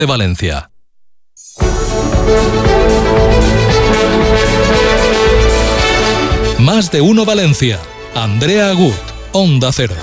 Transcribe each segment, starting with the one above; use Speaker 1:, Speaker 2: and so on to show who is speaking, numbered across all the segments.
Speaker 1: de Valencia. Más de uno Valencia. Andrea Agut, Onda Cero.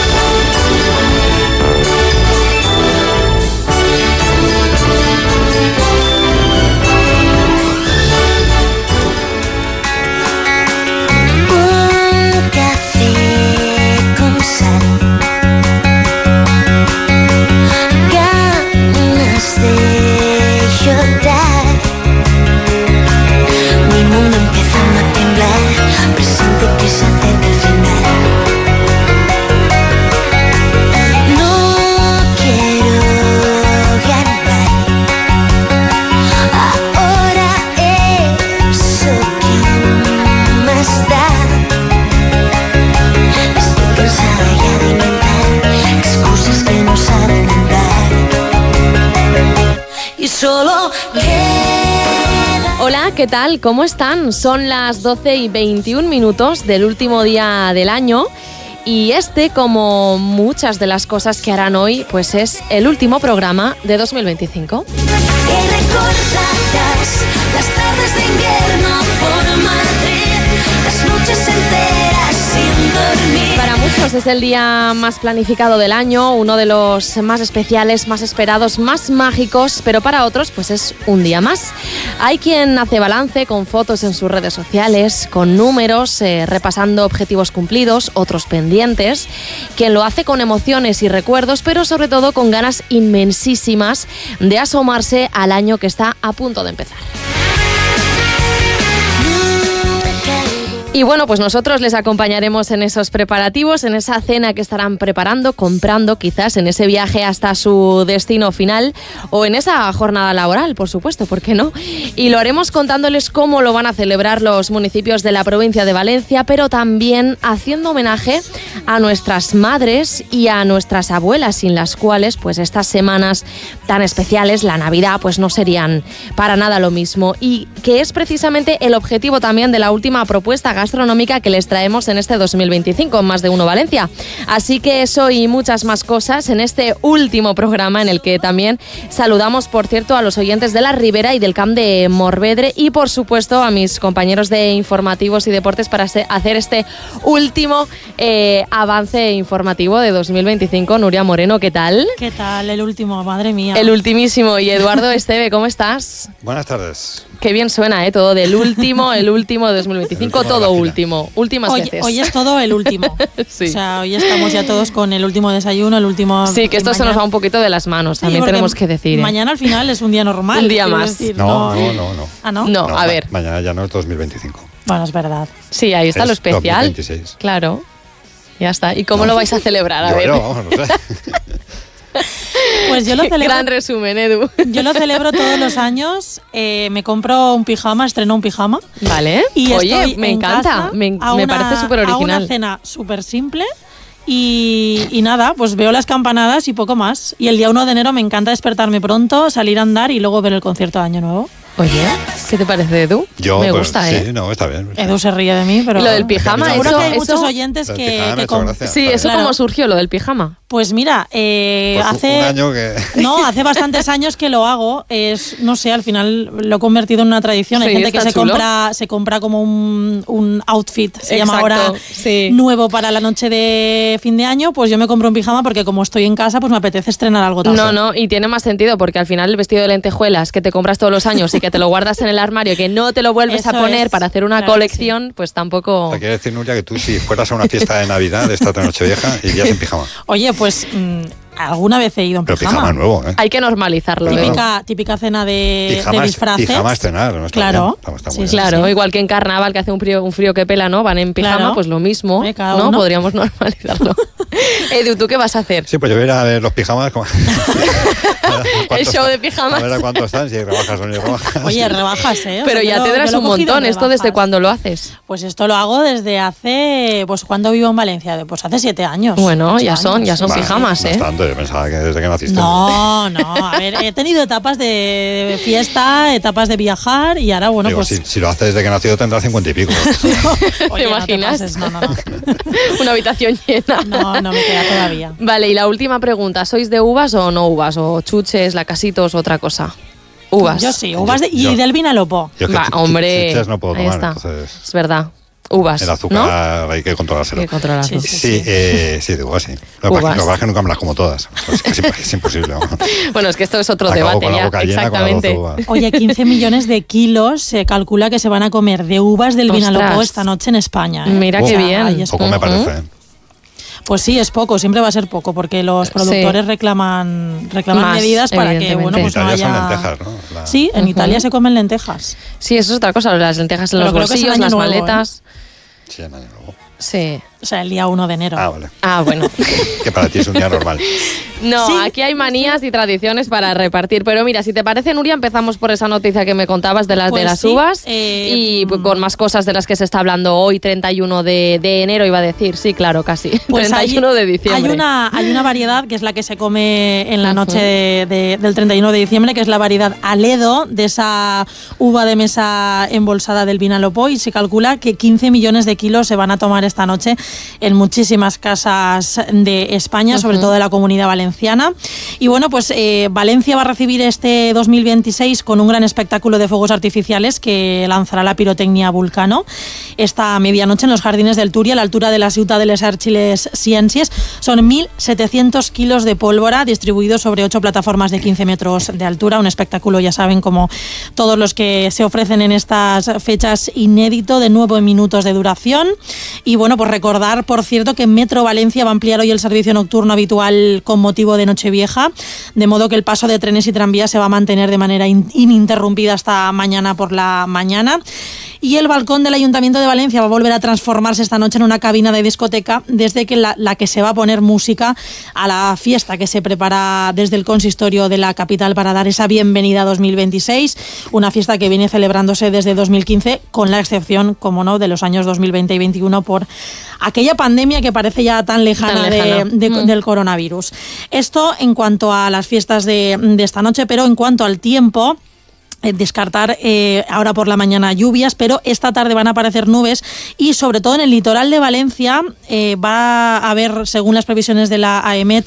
Speaker 2: Hola, ¿qué tal? ¿Cómo están? Son las 12:21 del último día del año y como muchas de las cosas que harán hoy, pues es el último programa de 2025.
Speaker 3: Que recordarás las tardes de invierno por Madrid, las noches enteras sin dormir.
Speaker 2: Para muchos es el día más planificado del año, uno de los más especiales, más esperados, más mágicos, pero para otros pues es un día más. Hay quien hace balance con fotos en sus redes sociales, con números, repasando objetivos cumplidos, otros pendientes, quien lo hace con emociones y recuerdos, pero sobre todo con ganas inmensísimas de asomarse al año que está a punto de empezar. Y bueno, pues nosotros les acompañaremos en esos preparativos, en esa cena que estarán preparando, comprando quizás, en ese viaje hasta su destino final o en esa jornada laboral, por supuesto, ¿por qué no? Y lo haremos contándoles cómo lo van a celebrar los municipios de la provincia de Valencia, pero también haciendo homenaje a nuestras madres y a nuestras abuelas, sin las cuales pues estas semanas tan especiales, la Navidad, pues no serían para nada lo mismo. Y que es precisamente el objetivo también de la última propuesta gastronómica que les traemos en este 2025 en Más de Uno Valencia. Así que eso y muchas más cosas en este último programa, en el que también saludamos, por cierto, a los oyentes de la Ribera y del Camp de Morvedre y, por supuesto, a mis compañeros de informativos y deportes para hacer este último avance informativo de 2025. Nuria Moreno, ¿qué tal?
Speaker 4: ¿Qué tal? El último, madre mía.
Speaker 2: El ultimísimo. Y Eduardo Esteve, ¿cómo estás?
Speaker 5: Buenas tardes.
Speaker 2: Qué bien suena, todo del último, el último de 2025, todo último, últimas veces.
Speaker 4: Hoy es todo el último.
Speaker 2: Sí.
Speaker 4: O sea, hoy estamos ya todos con el último desayuno, el último...
Speaker 2: Sí, que esto se nos va un poquito de las manos, también tenemos que decir.
Speaker 4: Mañana al final es un día normal.
Speaker 2: Un día más.
Speaker 4: Decir,
Speaker 5: No.
Speaker 4: ¿Ah, no?
Speaker 2: No, a ver.
Speaker 5: Mañana ya no es 2025.
Speaker 4: Bueno, es verdad.
Speaker 2: Sí, ahí está
Speaker 5: es
Speaker 2: lo especial.
Speaker 5: 2026.
Speaker 2: Claro, ya está. ¿Y cómo lo vais a celebrar? A ver.
Speaker 5: Vamos, no sé.
Speaker 4: Pues yo lo celebro.
Speaker 2: Gran resumen, Edu.
Speaker 4: Yo lo celebro todos los años. Me compro un pijama, estreno un pijama.
Speaker 2: Vale.
Speaker 4: Y
Speaker 2: oye, me encanta. Me parece súper original.
Speaker 4: Hago una cena súper simple. Y nada, pues veo las campanadas y poco más. Y el día 1 de enero me encanta despertarme pronto, salir a andar y luego ver el concierto de Año Nuevo.
Speaker 2: Oye, ¿qué te parece, Edu? Me gusta,
Speaker 5: sí, no, está bien.
Speaker 4: Edu se ríe de mí, pero...
Speaker 2: Lo del pijama,
Speaker 4: seguro
Speaker 2: eso...
Speaker 4: que hay muchos oyentes que
Speaker 2: sí, eso
Speaker 4: claro.
Speaker 2: ¿Cómo surgió, lo del pijama?
Speaker 4: Pues mira, hace...
Speaker 5: un año que...
Speaker 4: No, hace bastantes años que lo hago. No sé, al final lo he convertido en una tradición. Hay gente que se compra como un outfit, se llama ahora, nuevo para la noche de fin de año. Pues yo me compro un pijama porque como estoy en casa, pues me apetece estrenar algo tal.
Speaker 2: No, y tiene más sentido porque al final el vestido de lentejuelas que te compras todos los años y que te lo guardas en el armario y que no te lo vuelves a poner para hacer una colección, pues tampoco...
Speaker 5: Te quiero decir, Nuria, que tú si fueras a una fiesta de Navidad de esta Nochevieja, irías en pijama.
Speaker 4: Oye, pues alguna vez he ido en
Speaker 5: pero
Speaker 4: pijama.
Speaker 5: Nuevo, ¿eh?
Speaker 2: Hay que normalizarlo.
Speaker 4: Típica cena de disfraces.
Speaker 5: Pijama estrenar, ¿no?
Speaker 4: Claro.
Speaker 2: Claro, igual que en carnaval que hace un frío que pela, ¿no? Van en pijama, claro. Pues lo mismo, ¿no? Podríamos normalizarlo. Edu, ¿tú qué vas a hacer?
Speaker 5: Sí, pues yo voy a ir a ver los pijamas.
Speaker 2: El show de pijamas.
Speaker 5: A ver a cuánto están, si hay rebajas o no hay rebajas.
Speaker 4: Oye, rebajas, ¿eh?
Speaker 2: Pero ya te darás un montón. ¿Esto desde cuándo lo haces?
Speaker 4: Pues esto lo hago desde hace... Pues ¿cuándo vivo en Valencia? Pues hace 7 años.
Speaker 2: Bueno, ya son pijamas, ¿eh?
Speaker 5: Bastante, yo pensaba que desde que naciste.
Speaker 4: No, a ver, he tenido etapas de fiesta, etapas de viajar y ahora, bueno, pues...
Speaker 5: Si lo haces desde que nació tendrás 50 y pico.
Speaker 4: Oye,
Speaker 2: ¿te imaginas?
Speaker 4: No.
Speaker 2: Una habitación llena.
Speaker 4: No. No, me queda todavía.
Speaker 2: Vale, y la última pregunta, ¿sois de uvas o no uvas? ¿O chuches, lacasitos o otra cosa? Uvas.
Speaker 4: Yo sí, uvas y del Vinalopó.
Speaker 2: Hombre,
Speaker 5: chuches no puedo tomar,
Speaker 2: ahí está.
Speaker 5: Entonces...
Speaker 2: Es verdad. Uvas,
Speaker 5: el azúcar, ¿no? Hay que controlárselo.
Speaker 2: Sí,
Speaker 5: de uvas sí. Lo que pasa es que nunca me las como todas. Es imposible.
Speaker 2: Bueno, es que esto es otro debate
Speaker 5: con la boca llena,
Speaker 2: exactamente.
Speaker 5: Con
Speaker 4: Oye, 15 millones de kilos se calcula que se van a comer de uvas del Vinalopó esta noche en España.
Speaker 2: Mira qué bien.
Speaker 5: Poco me parece.
Speaker 4: Pues sí, es poco, siempre va a ser poco, porque los productores reclaman medidas para que, bueno, pues
Speaker 5: en Italia
Speaker 4: no haya...
Speaker 5: son lentejas, ¿no?
Speaker 4: Sí, en Italia se comen lentejas.
Speaker 2: Sí, eso es otra cosa, las lentejas en los bolsillos, las maletas.
Speaker 5: Sí, en año nuevo.
Speaker 2: Sí.
Speaker 4: O sea, el día 1 de enero.
Speaker 5: Ah, vale.
Speaker 2: Ah, bueno.
Speaker 5: Que para ti es un día normal.
Speaker 2: No, sí, aquí hay manías y tradiciones para repartir. Pero mira, si te parece, Nuria, empezamos por esa noticia que me contabas de las uvas y con más cosas de las que se está hablando hoy, 31 de enero, iba a decir. Sí, claro, casi.
Speaker 4: Pues
Speaker 2: 31 de diciembre.
Speaker 4: Hay una variedad que es la que se come en la noche del 31 de diciembre, que es la variedad Aledo, de esa uva de mesa embolsada del Vinalopó, y se calcula que 15 millones de kilos se van a tomar esta noche en muchísimas casas de España, sobre todo de la Comunidad Valenciana. Y bueno, pues Valencia va a recibir este 2026 con un gran espectáculo de fuegos artificiales que lanzará la pirotecnia Vulcano esta medianoche en los jardines del Túria, a la altura de la Ciutat de les Arts i les Ciències. Son 1.700 kilos de pólvora distribuidos sobre 8 plataformas de 15 metros de altura. Un espectáculo, ya saben, como todos los que se ofrecen en estas fechas, inédito, de 9 minutos de duración. Y bueno, pues recordar, por cierto, que Metro Valencia va a ampliar hoy el servicio nocturno habitual con motivo de Nochevieja, de modo que el paso de trenes y tranvías se va a mantener de manera ininterrumpida hasta mañana por la mañana. Y el balcón del Ayuntamiento de Valencia va a volver a transformarse esta noche en una cabina de discoteca, desde que la que se va a poner música a la fiesta que se prepara desde el consistorio de la capital para dar esa bienvenida a 2026, una fiesta que viene celebrándose desde 2015, con la excepción, como no, de los años 2020 y 2021 por aquella pandemia que parece ya tan lejana, del coronavirus. Esto en cuanto a las fiestas de esta noche, pero en cuanto al tiempo, descartar ahora por la mañana lluvias, pero esta tarde van a aparecer nubes y sobre todo en el litoral de Valencia va a haber, según las previsiones de la AEMET,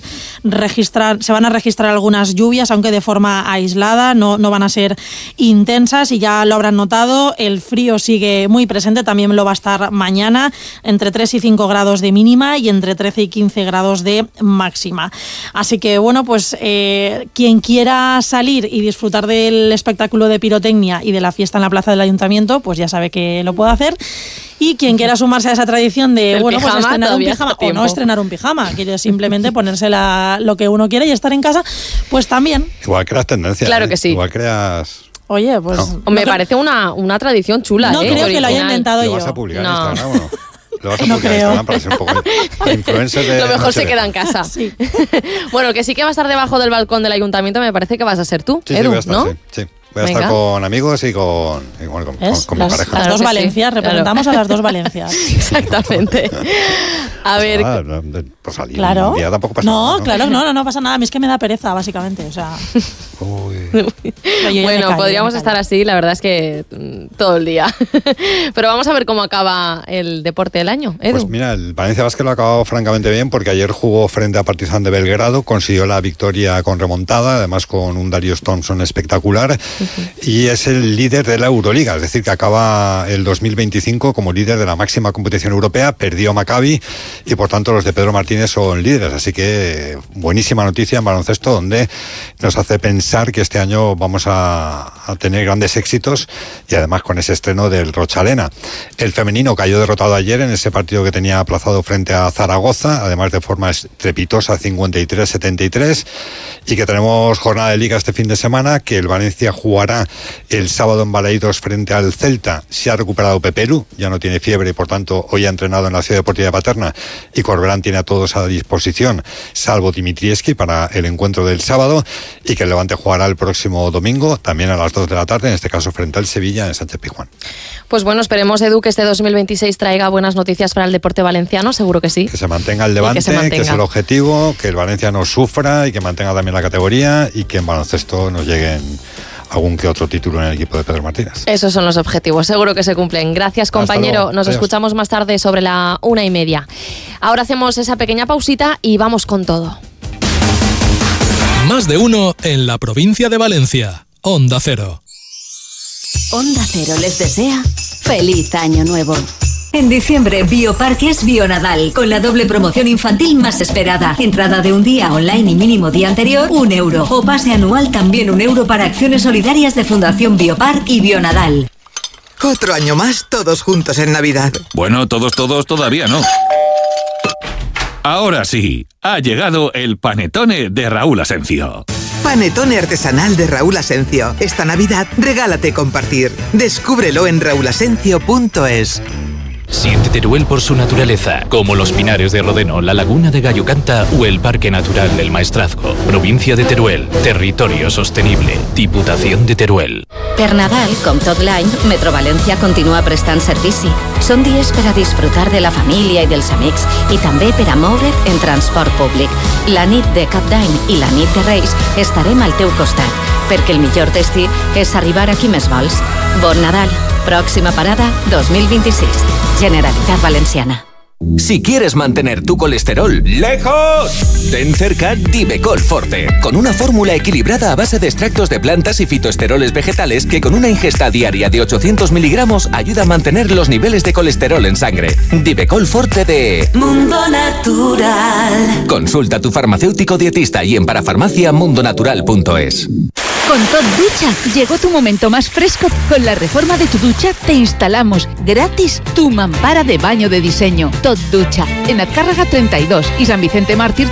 Speaker 4: se van a registrar algunas lluvias, aunque de forma aislada, no van a ser intensas, y ya lo habrán notado, el frío sigue muy presente, también lo va a estar mañana, entre 3 y 5 grados de mínima y entre 13 y 15 grados de máxima. Así que bueno, pues quien quiera salir y disfrutar del espectáculo de pirotecnia y de la fiesta en la plaza del Ayuntamiento, pues ya sabe que lo puede hacer. Y quien quiera sumarse a esa tradición de
Speaker 2: pues
Speaker 4: estrenar un pijama o no estrenar un pijama, quiere simplemente ponerse lo que uno quiere y estar en casa, pues también.
Speaker 5: Igual creas tendencias.
Speaker 2: Claro que sí.
Speaker 5: Igual creas...
Speaker 4: Oye, pues...
Speaker 2: No. Me parece una tradición chula.
Speaker 4: No creo que lo haya inventado yo.
Speaker 5: ¿Lo vas a publicar en Instagram o no? Lo vas a
Speaker 4: no
Speaker 5: publicar en Instagram para ser un poco influencer de...
Speaker 2: Lo mejor se queda en casa.
Speaker 4: Sí.
Speaker 2: Bueno, que sí que va a estar debajo del balcón del Ayuntamiento, me parece que vas a ser tú,
Speaker 5: sí,
Speaker 2: Edu,
Speaker 5: sí, voy a estar,
Speaker 2: ¿no?
Speaker 5: Sí. Voy a estar con amigos y con mi pareja.
Speaker 4: Las dos Valencias, representamos a las dos Valencias.
Speaker 2: Exactamente. A ver...
Speaker 5: Por salir
Speaker 4: claro.
Speaker 5: Un día tampoco pasa nada, ¿no?
Speaker 4: Claro, no pasa nada. A mí es que me da pereza, básicamente. O sea...
Speaker 2: Bueno, podríamos estar así, la verdad es que todo el día. Pero vamos a ver cómo acaba el deporte del año, Edu.
Speaker 5: Pues mira, el Valencia Basket lo ha acabado francamente bien, porque ayer jugó frente a Partizan de Belgrado, consiguió la victoria con remontada, además con un Darius Thompson espectacular, y es el líder de la Euroliga, es decir, que acaba el 2025 como líder de la máxima competición europea. Perdió Maccabi y por tanto los de Pedro Martínez son líderes, así que buenísima noticia en baloncesto, donde nos hace pensar que este año vamos a tener grandes éxitos, y además con ese estreno del Rochalena. El femenino cayó derrotado ayer en ese partido que tenía aplazado frente a Zaragoza, además de forma estrepitosa, 53-73, y que tenemos jornada de liga este fin de semana, que el Valencia jugará el sábado en Balaidos frente al Celta. Se ha recuperado Peperu, ya no tiene fiebre y por tanto hoy ha entrenado en la Ciudad Deportiva de Paterna, y Corberán tiene a todos a disposición, salvo Dimitrievski, para el encuentro del sábado, y que el Levante jugará el próximo domingo, también a las 2 de la tarde, en este caso frente al Sevilla en Sánchez Pizjuán.
Speaker 2: Pues bueno, esperemos, Edu, que este 2026 traiga buenas noticias para el deporte valenciano, seguro que sí.
Speaker 5: Que se mantenga el Levante, que es el objetivo, que el Valencia no sufra y que mantenga también la categoría, y que en baloncesto nos lleguen algún que otro título en el equipo de Pedro Martínez.
Speaker 2: Esos son los objetivos, seguro que se cumplen. Gracias, compañero. Nos escuchamos más tarde sobre la 1:30. Ahora hacemos esa pequeña pausita y vamos con todo.
Speaker 1: Más de uno en la provincia de Valencia. Onda Cero.
Speaker 3: Onda Cero les desea feliz año nuevo. En diciembre, Bioparques Bionadal, con la doble promoción infantil más esperada. Entrada de un día online y mínimo día anterior, €1. O pase anual también €1 para acciones solidarias de Fundación Biopark y Bionadal.
Speaker 6: Otro año más, todos juntos en Navidad.
Speaker 7: Bueno, todos todavía no. Ahora sí, ha llegado el panetone de Raúl Asencio.
Speaker 6: Panetone artesanal de Raúl Asencio. Esta Navidad, regálate compartir. Descúbrelo en raulasencio.es.
Speaker 8: Siente Teruel por su naturaleza, como los pinares de Rodeno, la laguna de Gallo-Canta o el Parque Natural del Maestrazgo. Provincia de Teruel, territorio sostenible, Diputación de Teruel.
Speaker 3: Per Nadal, com tot l'any, Metro València continua prestant servici. Són dies per a disfrutar de la família i dels amics i també per a moure't en transport públic. La nit de Cap d'Any i la nit de Reis estarem al teu costat, perquè el millor destí és arribar a qui més vols. Bon Nadal. Próxima parada 2026. Generalitat Valenciana.
Speaker 9: Si quieres mantener tu colesterol lejos, ten cerca Divecol Forte, con una fórmula equilibrada a base de extractos de plantas y fitoesteroles vegetales que con una ingesta diaria de 800 miligramos ayuda a mantener los niveles de colesterol en sangre. Divecol Forte de
Speaker 3: Mundo Natural.
Speaker 9: Consulta a tu farmacéutico dietista y en parafarmaciamundonatural.es.
Speaker 10: Con Tot Ducha llegó tu momento más fresco. Con la reforma de tu ducha te instalamos gratis tu mampara de baño de diseño. Tot Ducha, en Azcárraga 32 y San Vicente Mártir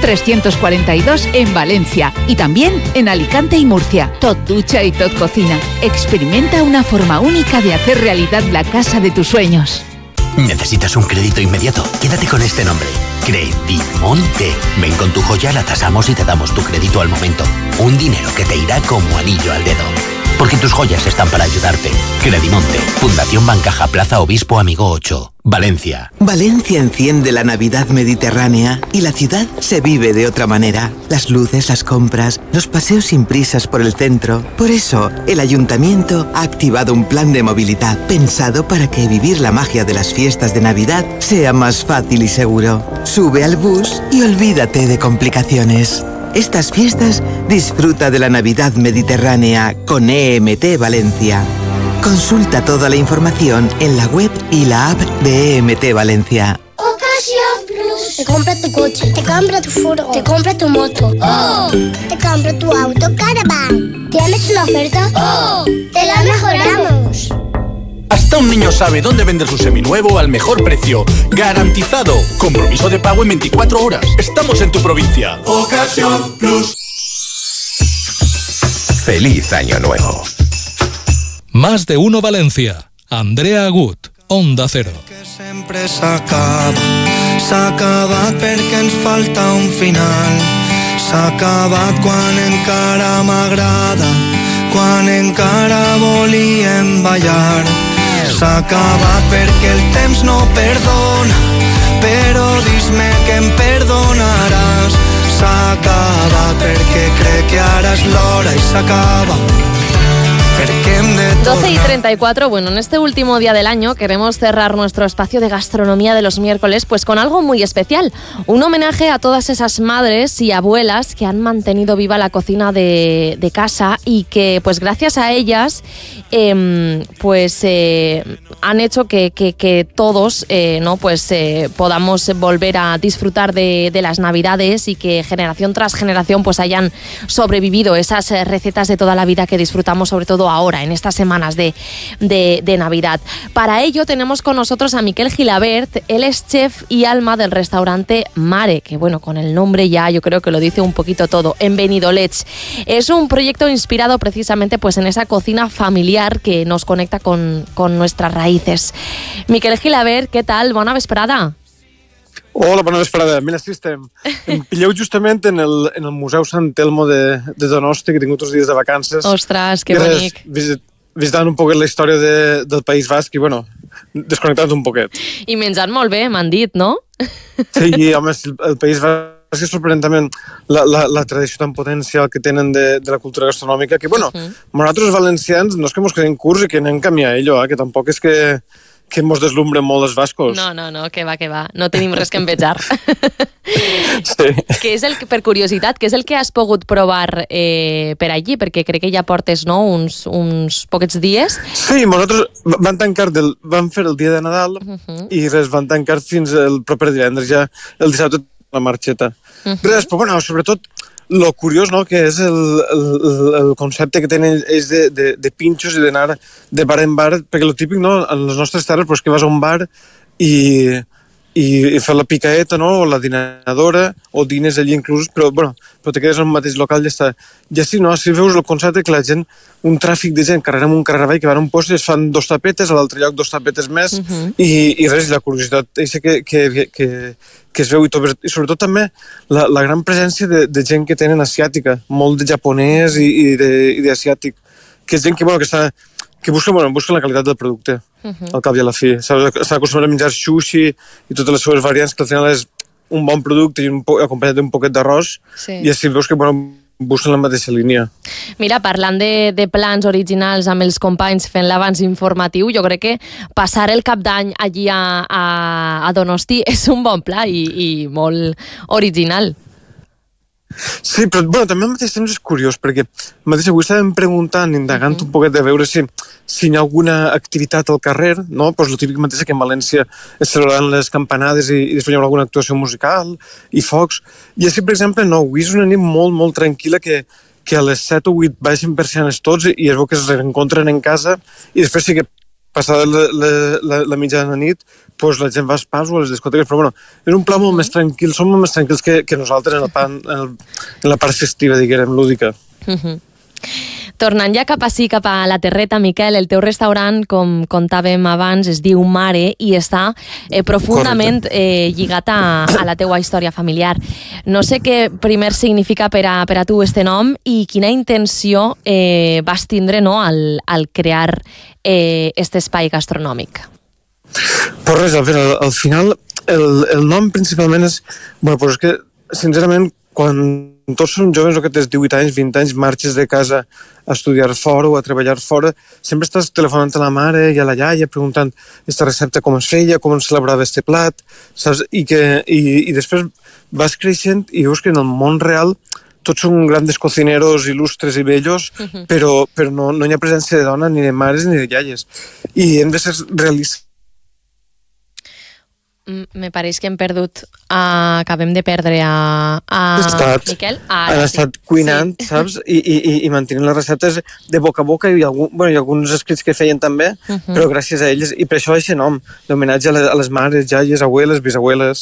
Speaker 10: 342 en Valencia. Y también en Alicante y Murcia. Tot Ducha y Tot Cocina. Experimenta una forma única de hacer realidad la casa de tus sueños.
Speaker 11: ¿Necesitas un crédito inmediato? Quédate con este nombre. Credimonte. Ven con tu joya, la tasamos y te damos tu crédito al momento. Un dinero que te irá como anillo al dedo. Porque tus joyas están para ayudarte. Credimonte. Fundación Bancaja, Plaza Obispo Amigo 8. Valencia.
Speaker 6: Valencia enciende la Navidad mediterránea y la ciudad se vive de otra manera. Las luces, las compras, los paseos sin prisas por el centro. Por eso, el Ayuntamiento ha activado un plan de movilidad pensado para que vivir la magia de las fiestas de Navidad sea más fácil y seguro. Sube al bus y olvídate de complicaciones. Estas fiestas disfruta de la Navidad mediterránea con EMT Valencia. Consulta toda la información en la web y la app de EMT Valencia.
Speaker 12: Ocasión Plus. Te compra tu coche, te compra tu furgo, te compra tu moto. ¡Oh! Te compra tu auto Caravan. ¿Tienes una oferta? ¡Oh! Te la mejoramos.
Speaker 13: Hasta un niño sabe dónde vender su seminuevo al mejor precio. Garantizado. Compromiso de pago en 24 horas. Estamos en tu provincia. Ocasión Plus.
Speaker 9: Feliz Año Nuevo.
Speaker 1: Más de uno Valencia. Andrea Agut, Onda Cero.
Speaker 14: Que sempre s'acaba perquè ens falta un final. S'ha acabat quan encara m'agrada, quan encara volíem ballar. S'ha acabat perquè el temps no perdona, però dis-me que em perdonaràs. S'ha acabat perquè crec que ara és l'hora i s'acaba.
Speaker 2: 12:34, bueno, en este último día del año queremos cerrar nuestro espacio de gastronomía de los miércoles pues con algo muy especial, un homenaje a todas esas madres y abuelas que han mantenido viva la cocina de casa y que pues gracias a ellas han hecho que todos podamos volver a disfrutar de las Navidades y que generación tras generación pues hayan sobrevivido esas recetas de toda la vida que disfrutamos sobre todo ahora, en estas semanas de Navidad. Para ello tenemos con nosotros a Miquel Gilabert, él es chef y alma del restaurante Mare, que bueno, con el nombre ya yo creo que lo dice un poquito todo, en Benidolets. Es un proyecto inspirado precisamente pues en esa cocina familiar que nos conecta con nuestras raíces. Miquel Gilabert, què tal? Bona vesprada.
Speaker 15: Hola, bona vesprada. Mira, sí, em pilleu justament en el Museu Sant Telmo de Donosti, que he tingut uns dies de vacances.
Speaker 2: Ostres, que bonic.
Speaker 15: Visitant un poquet la història del País Basc i, bueno, desconnectant un poquet.
Speaker 2: I menjant molt bé, m'han dit, no?
Speaker 15: Sí, home, el País Basc és sorprenent també la tradició tan potencial que tenen de la cultura gastronòmica, que, bueno, nosaltres valencians no és que mos quedem curts i que anem camí a ello, que tampoc és que mos deslumbren molt els bascos.
Speaker 2: No, que va. No tenim res que envejar.
Speaker 15: Sí.
Speaker 2: Que és per curiositat, què és el que has pogut provar per allí? Perquè crec que ja portes, no?, uns poquets dies.
Speaker 15: Sí, nosaltres vam fer el dia de Nadal i res, van tancar fins el proper divendres, ja el dissabte la marxeta. Res, però bueno, sobretot lo curiós, no?, que és el concepte que tenen ells de pinxos i d'anar de bar en bar, perquè el típic, no?, en les nostres terres, però és que vas a un bar i fer la picaeta, no?, o la dinadora, o dines allí inclús, però te quedes en el mateix local i ja està. I així, no?, així veus el concepte que la gent, un tràfic de gent carrer amunt, carrer avall, que van a un post i es fan 2 tapetes, a l'altre lloc 2 tapetes més, i res, la curiositat que es veu, i sobretot també la gran presència de gent que tenen asiàtica, molt de japonès i d'asiàtic, que és gent que busca la qualitat del producte, al cap i a la fi. S'ha acostumat a menjar sushi i totes les seves variants, que al final és un bon producte i acompanyat d'un poquet d'arròs, i així veus que busquen la mateixa línia.
Speaker 2: Mira, parlant de plans originals amb els companys fent l'abans informatiu, jo crec que passar el cap d'any allí a Donosti és un bon pla i molt original.
Speaker 15: Sí, però també al mateix temps és curiós, perquè mateix avui estàvem preguntant, indagant un poquet de veure si hi ha alguna activitat al carrer, no? Pues el típic mateix que en València es celebraran les campanades i després hi ha alguna actuació musical i focs. I així, per exemple, no, avui és una nit molt, molt tranquil·la que a les 7 o 8 baixen persianes tots i es veu que es reencontren en casa i després sí que passada la mitjana nit, pues la gent va als pubs o a les discoteques, però bueno, és un pla molt més tranquil, som molt més tranquils que nosaltres en la part festiva, diguem, lúdica.
Speaker 2: Tornant ja cap a la Terreta, Miquel, el teu restaurant, com contàvem abans, es diu Mare i està profundament lligat a la teua història familiar. No sé què primer significa per a tu este nom i quina intenció vas tindre, no?, al crear este espai gastronòmic.
Speaker 15: Però res, al final el nom principalment és... Bueno, però és que, sincerament, quan tots som joves o que tens 18 anys, 20 anys, marxes de casa a estudiar fora o a treballar fora, sempre estàs telefonant a la mare i a la iaia preguntant aquesta recepta com es feia, com es celebrava este plat, saps? I després vas creixent i veus que en el món real tots són grandes cocineros il·lustres i bellos, però no hi ha presència de dona, ni de mares ni de iaies. I hem de ser realistes.
Speaker 2: Me pareix que hem perdut, acabem de perdre a Miquel.
Speaker 15: Han estat cuinant, saps? I mantenint les receptes de boca a boca i alguns escrits que feien també, però gràcies a elles, i per això aquest nom, d'homenatge a les mares, iaies, abueles, bisabueles.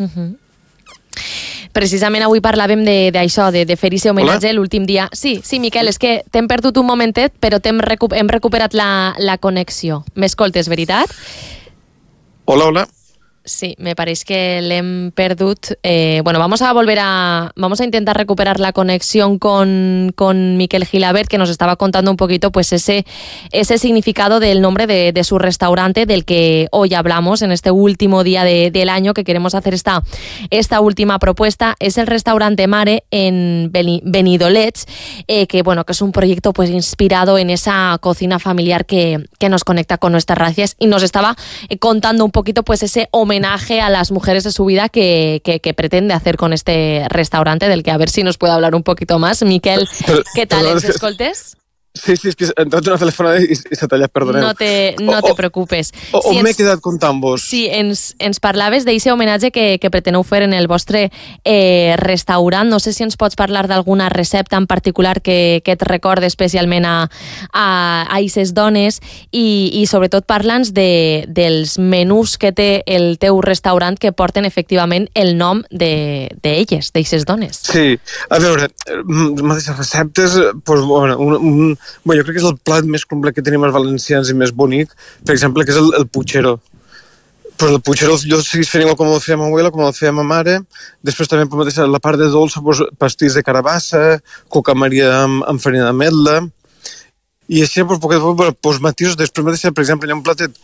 Speaker 2: Precisament avui parlàvem d'això, de fer-hi homenatge l'últim dia. Sí, Miquel, és que t'hem perdut un momentet, però hem recuperat la connexió. M'escoltes, veritat?
Speaker 15: Hola.
Speaker 2: Sí, me parece que le hem perdut. Bueno, vamos a intentar recuperar la conexión con Miquel Gilabert, que nos estaba contando un poquito pues ese significado del nombre de su restaurante, del que hoy hablamos en este último día del año, que queremos hacer esta última propuesta. Es el restaurante Mare en Benidolets, que bueno, que es un proyecto pues inspirado en esa cocina familiar que nos conecta con nuestras raíces, y nos estaba contando un poquito pues ese homenaje a las mujeres de su vida que pretende hacer con este restaurante, del que a ver si nos puede hablar un poquito más. Miquel, ¿qué tal? ¿Ens escoltes?
Speaker 15: Sí, és que he entrat una telefonada i s'ha tallat, perdoneu.
Speaker 2: No te preocupes.
Speaker 15: On m'he quedat comptant-vos?
Speaker 2: Sí, ens parlaves d'aquest homenatge que preteneu fer en el vostre restaurant. No sé si ens pots parlar d'alguna recepta en particular que et recorda especialment a aquestes dones, i sobretot parla'ns dels menús que té el teu restaurant que porten efectivament el nom d'elles, d'aquestes dones.
Speaker 15: Sí, a veure, mateixes receptes, jo crec que és el plat més complet que tenim els valencians i més bonic, per exemple, que és el puchero. Però el puchero jo seguís fent igual com el feia ma abuela, com el feia ma mare. Després també la part de dolça, pastís de carabassa, coca maria amb farina d'ametla, i així matisos. Després mateixa, per exemple, hi ha un platet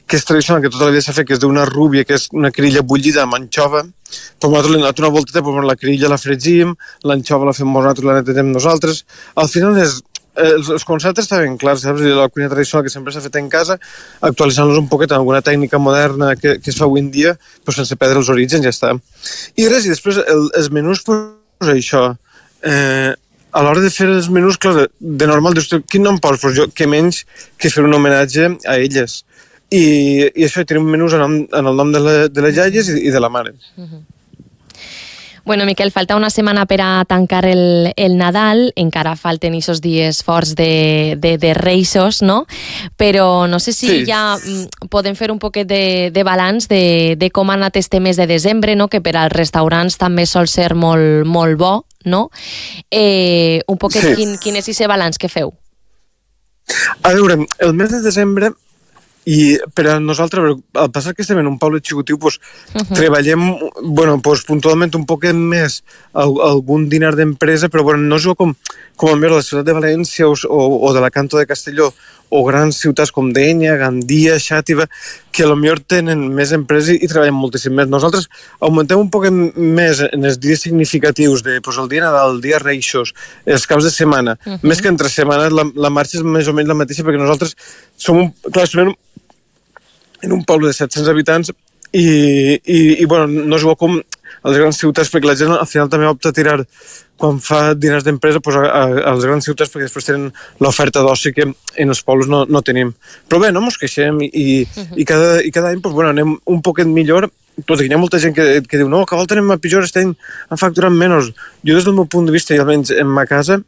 Speaker 15: que és tradicional, que tota la vida s'ha fet, que és d'una rúbia, que és una crilla bullida amb anxova, però nosaltres li hem donat una volteta, però la crilla la fregim, l'anxova la fem nosaltres, la netetem nosaltres. Al final els conceptes estaven clars, saps? La cuina tradicional que sempre s'ha fet en casa, actualitzant-los un poquet amb alguna tècnica moderna que es fa avui en dia, però sense perdre els orígens, ja està. I res, i després els menús, pues això, a l'hora de fer els menús, clar, de normal, dius, quin nom pots? Pues jo, què menys que fer un homenatge a elles. I això, tenim menús en el nom de les iaies i de la mare.
Speaker 2: Bueno, Miquel, falta una setmana per a tancar el Nadal, encara falten aquests dies forts de Reixos, no? Però no sé si ja podem fer un poquet de balanç de com ha anat este mes de desembre, no? Que per als restaurants també sol ser molt, molt bo, no? Un poquet quin és aquest balanç que feu?
Speaker 15: A veure, el mes de desembre, i per a nosaltres, al passar que estem en un poble xicotiu, pues, treballem puntualment un poc més algun dinar d'empresa, però no és com a més la ciutat de València o de la Canto de Castelló, o grans ciutats com Dénia, Gandia, Xàtiva, que potser tenen més empreses i treballen moltíssim més. Nosaltres augmentem un poc més en els dies significatius, el dia Nadal, el dia Reixos, els caps de setmana, més que entre setmanes la marxa és més o menys la mateixa, perquè nosaltres som en un poble de 700 habitants i no és igual com a les grans ciutats, perquè la gent al final també opta a tirar, quan fa dinars d'empresa, a les grans ciutats, perquè després tenen l'oferta d'oci que en els pobles no tenim. Però bé, no mos queixem i cada any anem un poquet millor, tot i que hi ha molta gent que diu no, que vol anem a pitjor, estem facturant menys. Jo, des del meu punt de vista, i almenys en ma casa,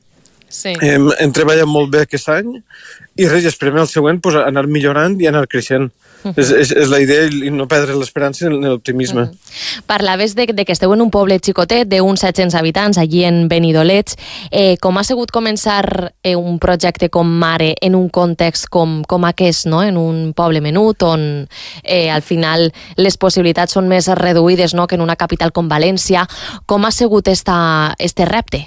Speaker 15: hem treballat molt bé aquest any i res, esperem el següent anar millorant i anar creixent. És la idea i no perdre l'esperança ni l'optimisme.
Speaker 2: Parlaves de que esteu en un poble xicotet d'uns 700 habitants, allí en Benidolets. Com ha sigut començar un projecte com Mare en un context com aquest, no? En un poble menut on al final les possibilitats són més reduïdes, no? Que en una capital com València. Com ha sigut este repte?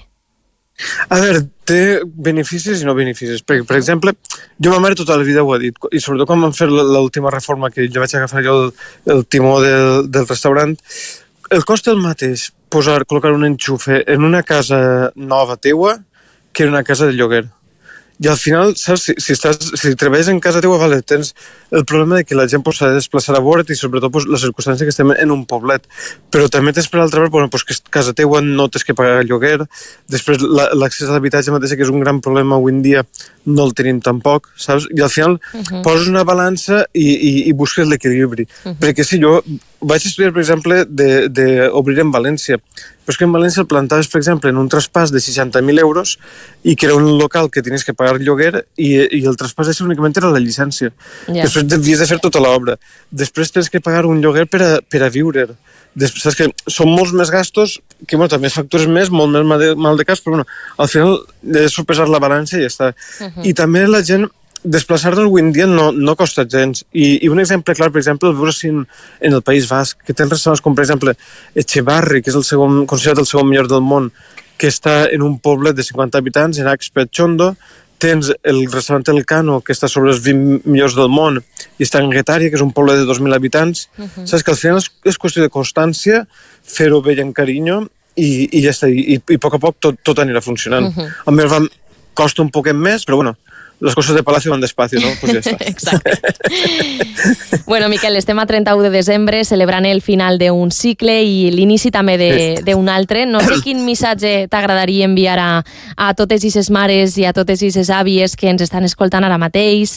Speaker 15: A veure, té beneficis i no beneficis. Per exemple, jo ma mare tota la vida ho ha dit, i sobretot quan vam fer l'última reforma, que jo vaig agafar el timó del restaurant, el cost el mateix col·locar un enxufe en una casa nova teua que en una casa de lloguer. I al final, saps, si treballes en casa teua, tens el problema de que la gent s'ha de desplaçar a veure't i sobretot la circumstància que estem en un poblet. Però també tens per altra part que casa teua no tens que pagar lloguer, després l'accés a l'habitatge mateix, que és un gran problema avui en dia, no el tenim tampoc, saps? I al final poses una balança i busques l'equilibri. Perquè si jo vaig estudiar, per exemple, d'obrir en València, però és que en València el plantaves, per exemple, en un traspàs de 60.000 euros i que era un local que tenies que pagar lloguer i el traspàs únicament era la llicència. Després havies de fer tota l'obra. Després tens que pagar un lloguer per a viure. Després, saps que són molts més gastos, que també factures més, molt més mal de cas, però al final he de sopesar la balança i ja està. I també la gent, desplaçar-nos avui en dia no costa gens. I un exemple clar, per exemple, el veure en el País Basc, que tens restaurants com, per exemple, Echevarri, que és considerat el segon millor del món, que està en un poblet de 50 habitants, en Axpet-Chondo. Tens el restaurant El Cano, que està sobre els 20 millors del món, i està en Guetària, que és un poble de 2.000 habitants. Saps que al final és qüestió de constància, fer-ho bé i amb carinyo, i ja està. I a poc a poc tot anirà funcionant. A més, costa un poquet més, però bueno, les coses de Palacio van despacio, no? Pues ja està.
Speaker 2: Exacte. Bueno, Miquel, estem a 31 de desembre celebrant el final d'un cicle i l'inici també d'un altre. No sé quin missatge t'agradaria enviar a totes aquestes mares i a totes aquestes àvies que ens estan escoltant ara mateix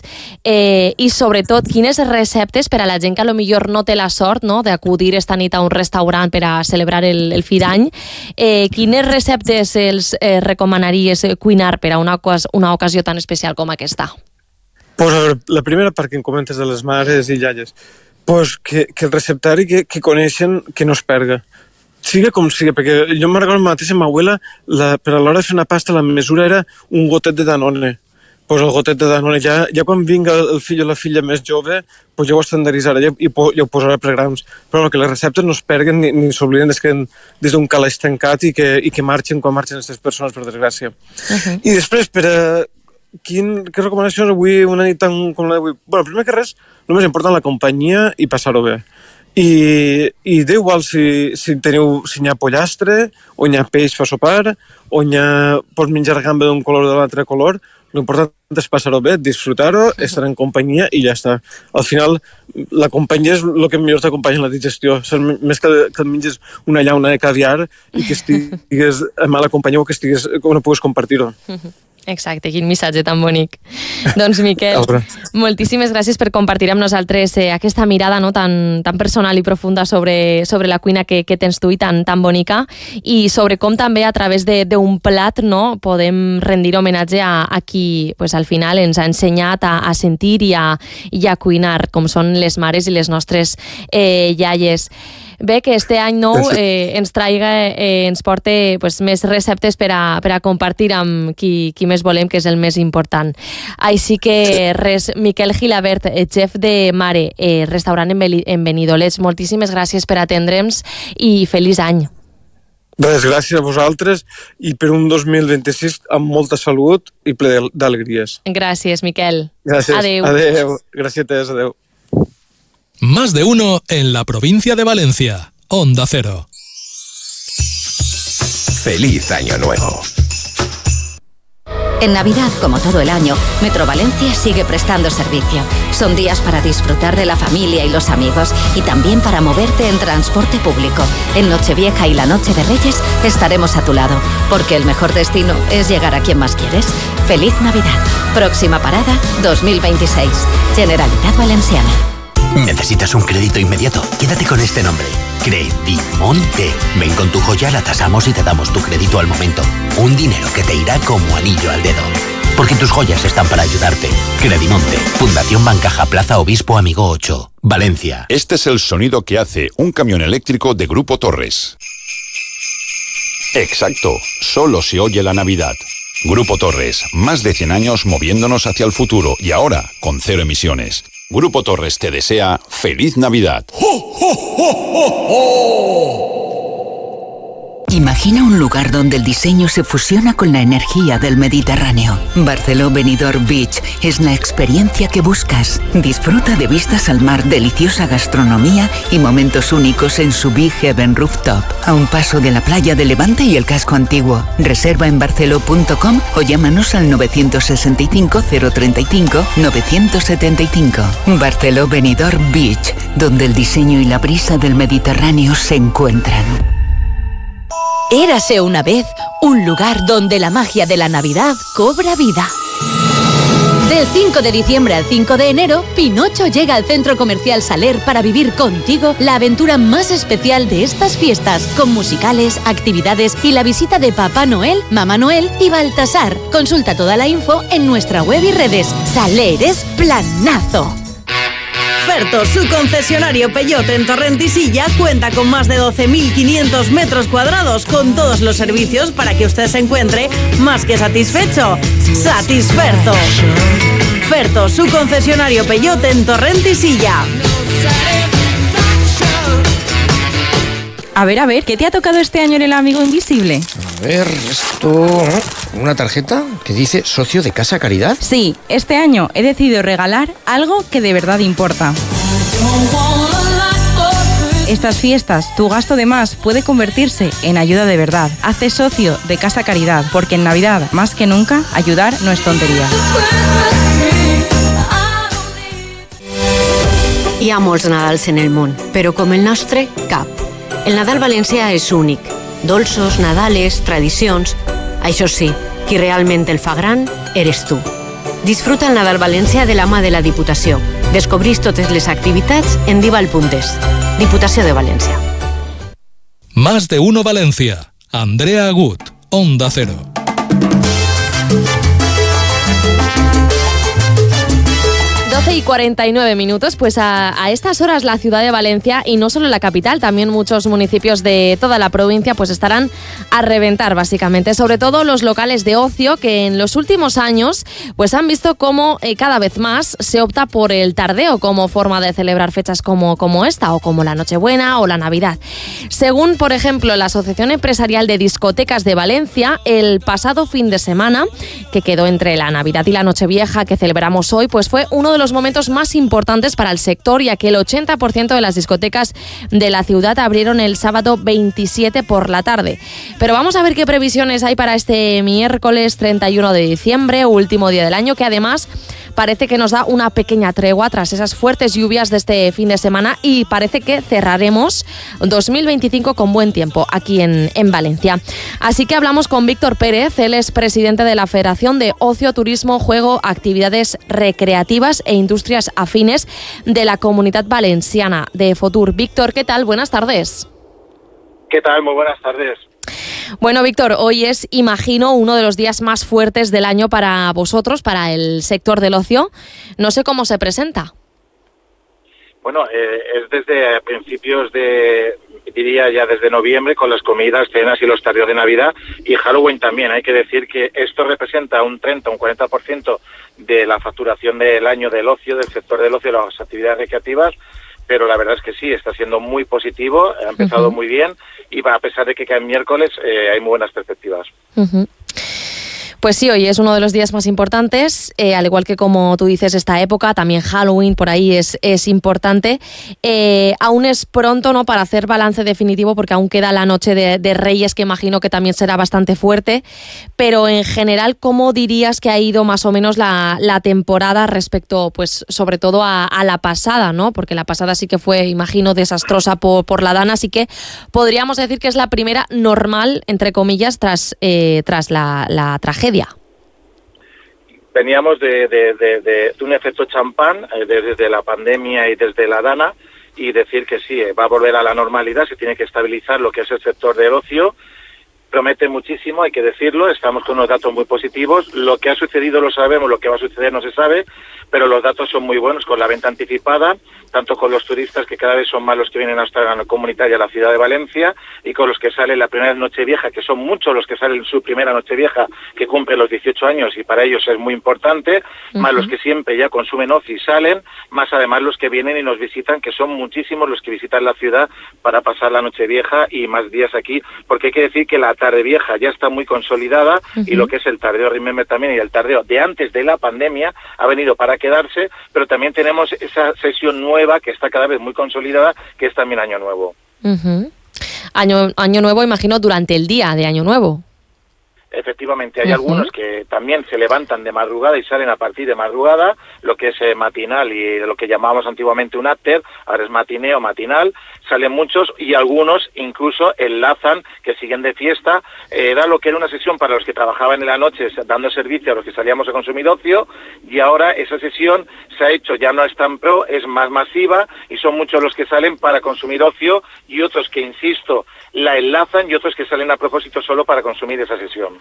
Speaker 2: i sobretot quines receptes per a la gent que potser no té la sort, no?, d'acudir esta nit a un restaurant per a celebrar el fi d'any. Quines receptes els recomanaries cuinar per a una ocasió tan especial com aquesta?
Speaker 15: Pues a veure, la primera part que em comentes de les mares i iaies, pues que el receptari que coneixen que no es perga. Siga com siga, perquè jo me'n recordo mateix amb ma abuela, per a l'hora de fer una pasta la mesura era un gotet de Danone. Pues el gotet de Danone, ja quan vinga el fill o la filla més jove, pues ja ho estandarditzarà i ho posarà per grams. Però que les receptes no es perguen ni s'obliden des d'un calaix tancat i que marxen quan marxen aquestes persones, per desgràcia. I després, per a què recomanacions avui, una nit com la d'avui? Bueno, primer que res, només importa la companyia i passar-ho bé. I da igual si hi ha pollastre, o hi ha peix per sopar, o pots menjar gamba d'un color o de l'altre color. L'important és passar-ho bé, disfrutar-ho, estar en companyia i ja està. Al final, la companyia és el que millor t'acompanya en la digestió. Més que et mengis una llauna de caviar i que estigues en mala companyia o que no puguis compartir-ho.
Speaker 2: Exacte, quin missatge tan bonic. Doncs, Miquel, moltíssimes gràcies per compartir amb nosaltres aquesta mirada tan personal i profunda sobre la cuina que tens tu i tan bonica, i sobre com també a través d'un plat podem rendir homenatge a qui al final ens ha ensenyat a sentir i a cuinar, com són les mares i les nostres iaies. Bé, que este any nou ens porta més receptes per a compartir amb qui més volem, que és el més important. Així que res, Miquel Gilabert, chef de Mare, restaurant en Benidolets, moltíssimes gràcies per atendre'ns i feliç any.
Speaker 15: Res, gràcies a vosaltres i per un 2026 amb molta salut i ple d'alegries.
Speaker 2: Gràcies, Miquel.
Speaker 15: Gràcies.
Speaker 2: Adéu.
Speaker 15: Adéu. Gràcies, adéu.
Speaker 1: Más de uno en la provincia de Valencia. Onda Cero.
Speaker 9: ¡Feliz Año Nuevo!
Speaker 3: En Navidad, como todo el año, Metro Valencia sigue prestando servicio. Son días para disfrutar de la familia y los amigos y también para moverte en transporte público. En Nochevieja y la Noche de Reyes estaremos a tu lado, porque el mejor destino es llegar a quien más quieres. ¡Feliz Navidad! Próxima parada, 2026. Generalitat Valenciana.
Speaker 11: ¿Necesitas un crédito inmediato? Quédate con este nombre. Credimonte. Ven con tu joya, la tasamos y te damos tu crédito al momento. Un dinero que te irá como anillo al dedo. Porque tus joyas están para ayudarte. Credimonte. Fundación Bancaja, Plaza Obispo Amigo 8, Valencia.
Speaker 16: Este es el sonido que hace un camión eléctrico de Grupo Torres. Exacto. Solo se oye la Navidad. Grupo Torres. Más de 100 años moviéndonos hacia el futuro y ahora con 0 emisiones. Grupo Torres te desea ¡Feliz Navidad!
Speaker 17: Imagina un lugar donde el diseño se fusiona con la energía del Mediterráneo. Barceló Benidorm Beach es la experiencia que buscas. Disfruta de vistas al mar, deliciosa gastronomía y momentos únicos en su Big Heaven Rooftop, a un paso de la playa de Levante y el casco antiguo. Reserva en barceló.com o llámanos al 965 035 975. Barceló Benidorm Beach, donde el diseño y la brisa del Mediterráneo se encuentran.
Speaker 10: Érase una vez un lugar donde la magia de la Navidad cobra vida. Del 5 de diciembre al 5 de enero, Pinocho llega al Centro Comercial Saler para vivir contigo la aventura más especial de estas fiestas, con musicales, actividades y la visita de Papá Noel, Mamá Noel y Baltasar. Consulta toda la info en nuestra web y redes. Saler es planazo.
Speaker 18: Ferto, su concesionario Peugeot en Torrentisilla, cuenta con más de 12.500 metros cuadrados con todos los servicios para que usted se encuentre más que satisfecho. ¡Satisferto! Ferto, su concesionario Peugeot en Torrentisilla.
Speaker 19: A ver, ¿qué te ha tocado este año en el Amigo Invisible?
Speaker 20: A ver, esto... ¿Una tarjeta que dice socio de Casa Caridad?
Speaker 19: Sí, este año he decidido regalar algo que de verdad importa. Estas fiestas, tu gasto de más puede convertirse en ayuda de verdad. Hazte socio de Casa Caridad, porque en Navidad, más que nunca, ayudar no es tontería.
Speaker 21: Hi ha molts Nadals en el món, però com el nostre, cap. El Nadal valencià és únic. Dolços, Nadales, tradicions... Això sí, qui realment el fa gran eres tu. Disfruta el Nadal valencià de la mà de la Diputació. Descobrís totes les activitats en dival.es. Diputació de València.
Speaker 1: Más de uno Valencia. Andrea Agut, Onda Cero.
Speaker 2: 12:49, pues a estas horas la ciudad de Valencia, y no solo la capital, también muchos municipios de toda la provincia pues estarán a reventar básicamente, sobre todo los locales de ocio que en los últimos años pues han visto cómo cada vez más se opta por el tardeo como forma de celebrar fechas como esta, o como la Nochebuena o la Navidad. Según, por ejemplo, la Asociación Empresarial de Discotecas de Valencia, el pasado fin de semana, que quedó entre la Navidad y la Nochevieja que celebramos hoy, pues fue uno de los momentos más importantes para el sector, ya que el 80% de las discotecas de la ciudad abrieron el sábado 27 por la tarde. Pero vamos a ver qué previsiones hay para este miércoles 31 de diciembre, último día del año, que además parece que nos da una pequeña tregua tras esas fuertes lluvias de este fin de semana, y parece que cerraremos 2025 con buen tiempo aquí en Valencia. Así que hablamos con Víctor Pérez, él es presidente de la Federación de Ocio, Turismo, Juego, Actividades Recreativas e Industrias Afines de la Comunidad Valenciana de Fotur. Víctor, ¿qué tal? Buenas tardes.
Speaker 4: ¿Qué tal? Muy buenas tardes.
Speaker 2: Bueno, Víctor, hoy es, imagino, uno de los días más fuertes del año para vosotros, para el sector del ocio. No sé cómo se presenta.
Speaker 4: Bueno, es desde principios de, diría ya desde noviembre, con las comidas, cenas y los tardeos de Navidad, y Halloween también. Hay que decir que esto representa un 30, un 40% de la facturación del año del ocio, del sector del ocio, las actividades recreativas, pero la verdad es que sí, está siendo muy positivo, ha empezado muy bien, y a pesar de que cae miércoles, hay muy buenas perspectivas.
Speaker 2: Pues sí, hoy es uno de los días más importantes, al igual que, como tú dices, esta época, también Halloween por ahí es importante. Aún es pronto, ¿no?, para hacer balance definitivo, porque aún queda la noche de Reyes, que imagino que también será bastante fuerte, pero en general, ¿cómo dirías que ha ido más o menos la temporada respecto, pues, sobre todo a la pasada, ¿no? Porque la pasada sí que fue, imagino, desastrosa por la Dana, así que podríamos decir que es la primera normal, entre comillas, tras la tragedia.
Speaker 4: Veníamos de un efecto champán desde la pandemia y desde la Dana, y decir que sí, va a volver a la normalidad, se tiene que estabilizar lo que es el sector del ocio. Promete muchísimo, hay que decirlo, estamos con unos datos muy positivos. Lo que ha sucedido lo sabemos, lo que va a suceder no se sabe, pero los datos son muy buenos con la venta anticipada, tanto con los turistas, que cada vez son más los que vienen a esta comunitaria a la ciudad de Valencia, y con los que salen la primera Nochevieja, que son muchos los que salen su primera Nochevieja, que cumplen los 18 años, y para ellos es muy importante, más los que siempre ya consumen ocio y salen, más además los que vienen y nos visitan, que son muchísimos los que visitan la ciudad para pasar la Nochevieja y más días aquí, porque hay que decir que la tarde vieja ya está muy consolidada, y lo que es el tardeo Remember también, y el tardeo de antes de la pandemia ha venido para quedarse, pero también tenemos esa sesión nueva que está cada vez muy consolidada, que es también Año Nuevo.
Speaker 2: Año Nuevo, imagino, durante el día de Año Nuevo.
Speaker 4: Efectivamente, hay algunos que también se levantan de madrugada y salen a partir de madrugada, lo que es matinal y lo que llamábamos antiguamente un after, ahora es matineo, matinal, salen muchos, y algunos incluso enlazan, que siguen de fiesta. Era lo que era una sesión para los que trabajaban en la noche dando servicio a los que salíamos a consumir ocio, y ahora esa sesión se ha hecho, ya no es tan pro, es más masiva, y son muchos los que salen para consumir ocio, y otros que, insisto, la enlazan, y otros que salen a propósito solo para consumir esa sesión.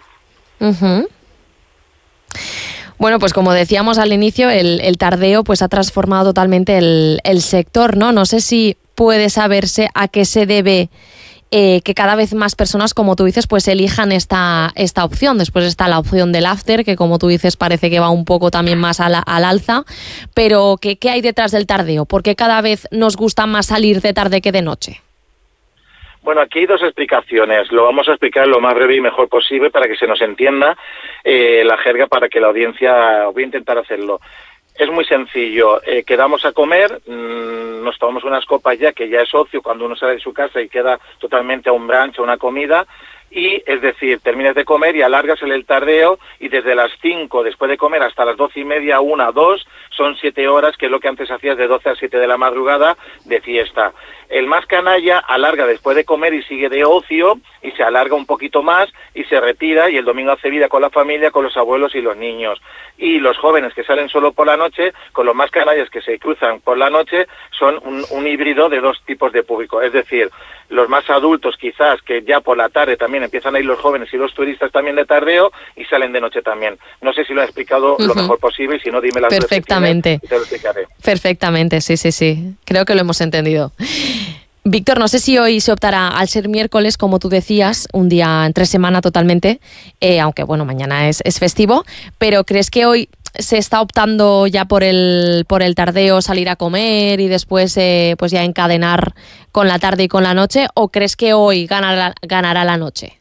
Speaker 2: Bueno, pues como decíamos al inicio, el tardeo pues ha transformado totalmente el sector, ¿no? No sé si puede saberse a qué se debe que cada vez más personas, como tú dices, pues elijan esta opción. Después está la opción del after, que como tú dices parece que va un poco también más al alza, pero ¿qué hay detrás del tardeo? ¿Por qué cada vez nos gusta más salir de tarde que de noche?
Speaker 4: Bueno, aquí hay dos explicaciones. Lo vamos a explicar lo más breve y mejor posible para que se nos entienda la jerga, para que la audiencia, voy a intentar hacerlo. Es muy sencillo, quedamos a comer, nos tomamos unas copas ya, que ya es ocio cuando uno sale de su casa y queda totalmente a un brunch, a una comida, y es decir, terminas de comer y alargas el tardeo, y desde las 5 después de comer hasta las 12:30, 1, 2, son 7 horas, que es lo que antes hacías de 12 a 7 de la madrugada de fiesta. El más canalla alarga después de comer y sigue de ocio, y se alarga un poquito más y se retira, y el domingo hace vida con la familia, con los abuelos y los niños. Y los jóvenes que salen solo por la noche, con los más canallas que se cruzan por la noche, son un híbrido de dos tipos de público. Es decir, los más adultos quizás, que ya por la tarde también empiezan a ir los jóvenes y los turistas también de tardeo, y salen de noche también. No sé si lo he explicado lo mejor posible, y si no, dime las
Speaker 2: Perfectamente. Perfectamente.
Speaker 4: Te lo explicaré.
Speaker 2: Perfectamente, sí. Creo que lo hemos entendido. Víctor, no sé si hoy se optará, al ser miércoles, como tú decías, un día entre semana totalmente, aunque bueno, mañana es festivo, pero ¿crees que hoy se está optando ya por el tardeo, salir a comer y después pues ya encadenar con la tarde y con la noche, o crees que hoy ganará la noche?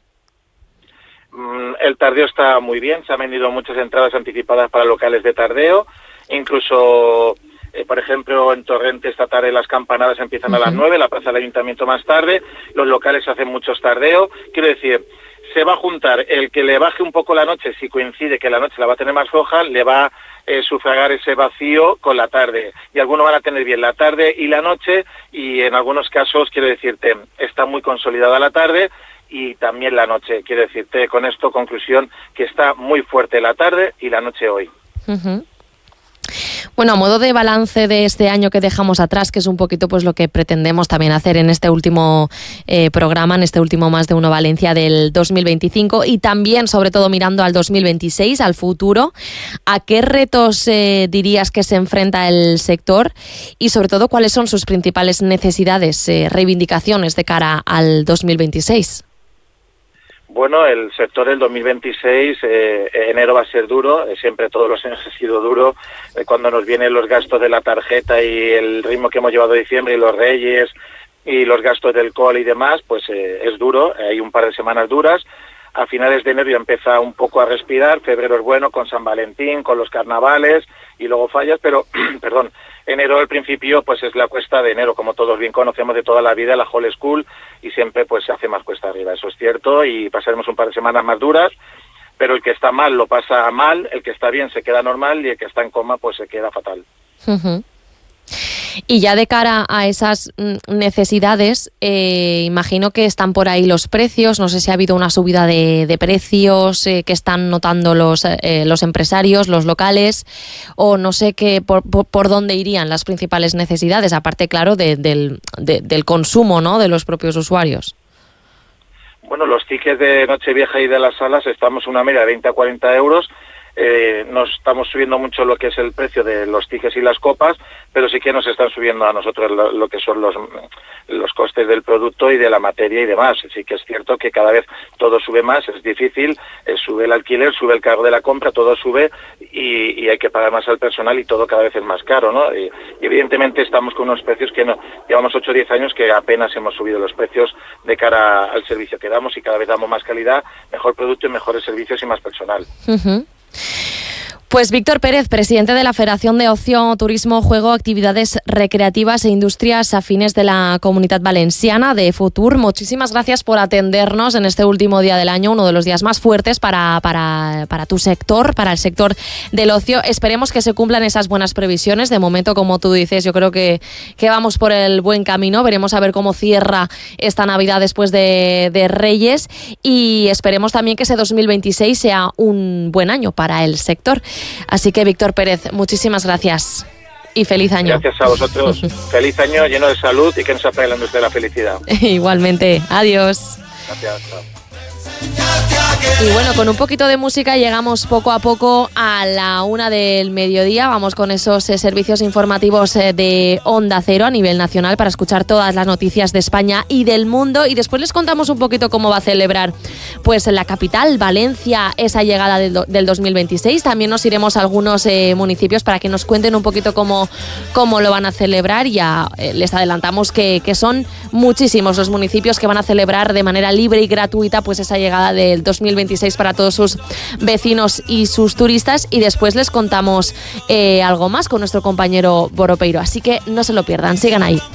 Speaker 4: El tardeo está muy bien, se han vendido muchas entradas anticipadas para locales de tardeo, incluso... por ejemplo, en Torrente esta tarde las campanadas empiezan a las 9, la plaza del Ayuntamiento más tarde, los locales hacen muchos tardeo. Quiero decir, se va a juntar el que le baje un poco la noche, si coincide que la noche la va a tener más floja, le va a sufragar ese vacío con la tarde. Y algunos van a tener bien la tarde y la noche, y en algunos casos, quiero decirte, está muy consolidada la tarde y también la noche. Quiero decirte con esto, conclusión, que está muy fuerte la tarde y la noche hoy.
Speaker 2: Uh-huh. Bueno, a modo de balance de este año que dejamos atrás, que es un poquito pues lo que pretendemos también hacer en este último programa, en este último Más de Uno Valencia del 2025, y también sobre todo mirando al 2026, al futuro, ¿a qué retos dirías que se enfrenta el sector y sobre todo cuáles son sus principales necesidades, reivindicaciones de cara al 2026?
Speaker 4: Bueno, el sector del 2026, enero va a ser duro, siempre todos los años ha sido duro, cuando nos vienen los gastos de la tarjeta y el ritmo que hemos llevado diciembre y los Reyes y los gastos del cole y demás, pues es duro, hay un par de semanas duras. A finales de enero ya empieza un poco a respirar, febrero es bueno con San Valentín, con los carnavales y luego fallas, pero, perdón, enero al principio pues es la cuesta de enero, como todos bien conocemos de toda la vida, la Hall School, y siempre pues se hace más cuesta arriba, eso es cierto, y pasaremos un par de semanas más duras, pero el que está mal lo pasa mal, el que está bien se queda normal y el que está en coma pues se queda fatal.
Speaker 2: Uh-huh. Y ya de cara a esas necesidades, imagino que están por ahí los precios, no sé si ha habido una subida de precios que están notando los empresarios, los locales, o no sé por dónde irían las principales necesidades, aparte, claro, del consumo, ¿no?, de los propios usuarios.
Speaker 4: Bueno, los tickets de Nochevieja y de las salas estamos una media de 20 a 40 euros. Nos estamos subiendo mucho lo que es el precio de los tickets y las copas, pero sí que nos están subiendo a nosotros lo que son los costes del producto y de la materia y demás. Sí que es cierto que cada vez todo sube más, es difícil, sube el alquiler, sube el cargo de la compra, todo sube y hay que pagar más al personal y todo cada vez es más caro, ¿no? Y evidentemente estamos con unos precios que no, llevamos 8 o 10 años que apenas hemos subido los precios de cara al servicio que damos y cada vez damos más calidad, mejor producto y mejores servicios y más personal.
Speaker 2: Uh-huh. Pues Víctor Pérez, presidente de la Federación de Ocio, Turismo, Juego, Actividades Recreativas e Industrias Afines de la Comunidad Valenciana de Futur, muchísimas gracias por atendernos en este último día del año, uno de los días más fuertes para tu sector, para el sector del ocio. Esperemos que se cumplan esas buenas previsiones. De momento, como tú dices, yo creo que vamos por el buen camino. Veremos a ver cómo cierra esta Navidad después de Reyes y esperemos también que ese 2026 sea un buen año para el sector. Así que, Víctor Pérez, muchísimas gracias y feliz año.
Speaker 4: Gracias a vosotros. Feliz año lleno de salud y que nos apague la industria de la felicidad.
Speaker 2: Igualmente. Adiós.
Speaker 4: Gracias. Chao.
Speaker 2: Y bueno, con un poquito de música llegamos poco a poco a la 1 del mediodía. Vamos con esos servicios informativos de Onda Cero a nivel nacional para escuchar todas las noticias de España y del mundo. Y después les contamos un poquito cómo va a celebrar pues en la capital, Valencia, esa llegada del 2026. También nos iremos a algunos municipios para que nos cuenten un poquito cómo lo van a celebrar. Ya les adelantamos que son muchísimos los municipios que van a celebrar de manera libre y gratuita pues esa llegada del 2026 para todos sus vecinos y sus turistas, y después les contamos algo más con nuestro compañero Boropeiro, así que no se lo pierdan, sigan ahí.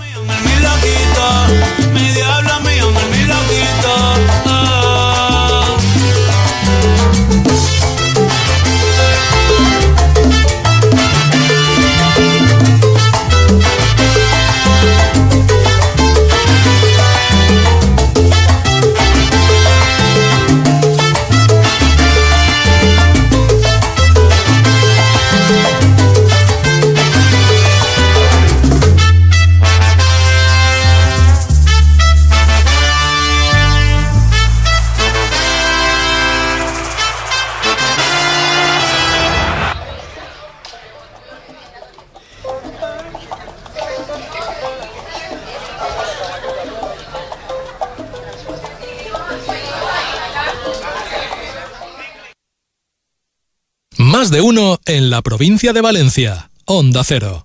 Speaker 1: Más de uno en la provincia de Valencia. Onda Cero.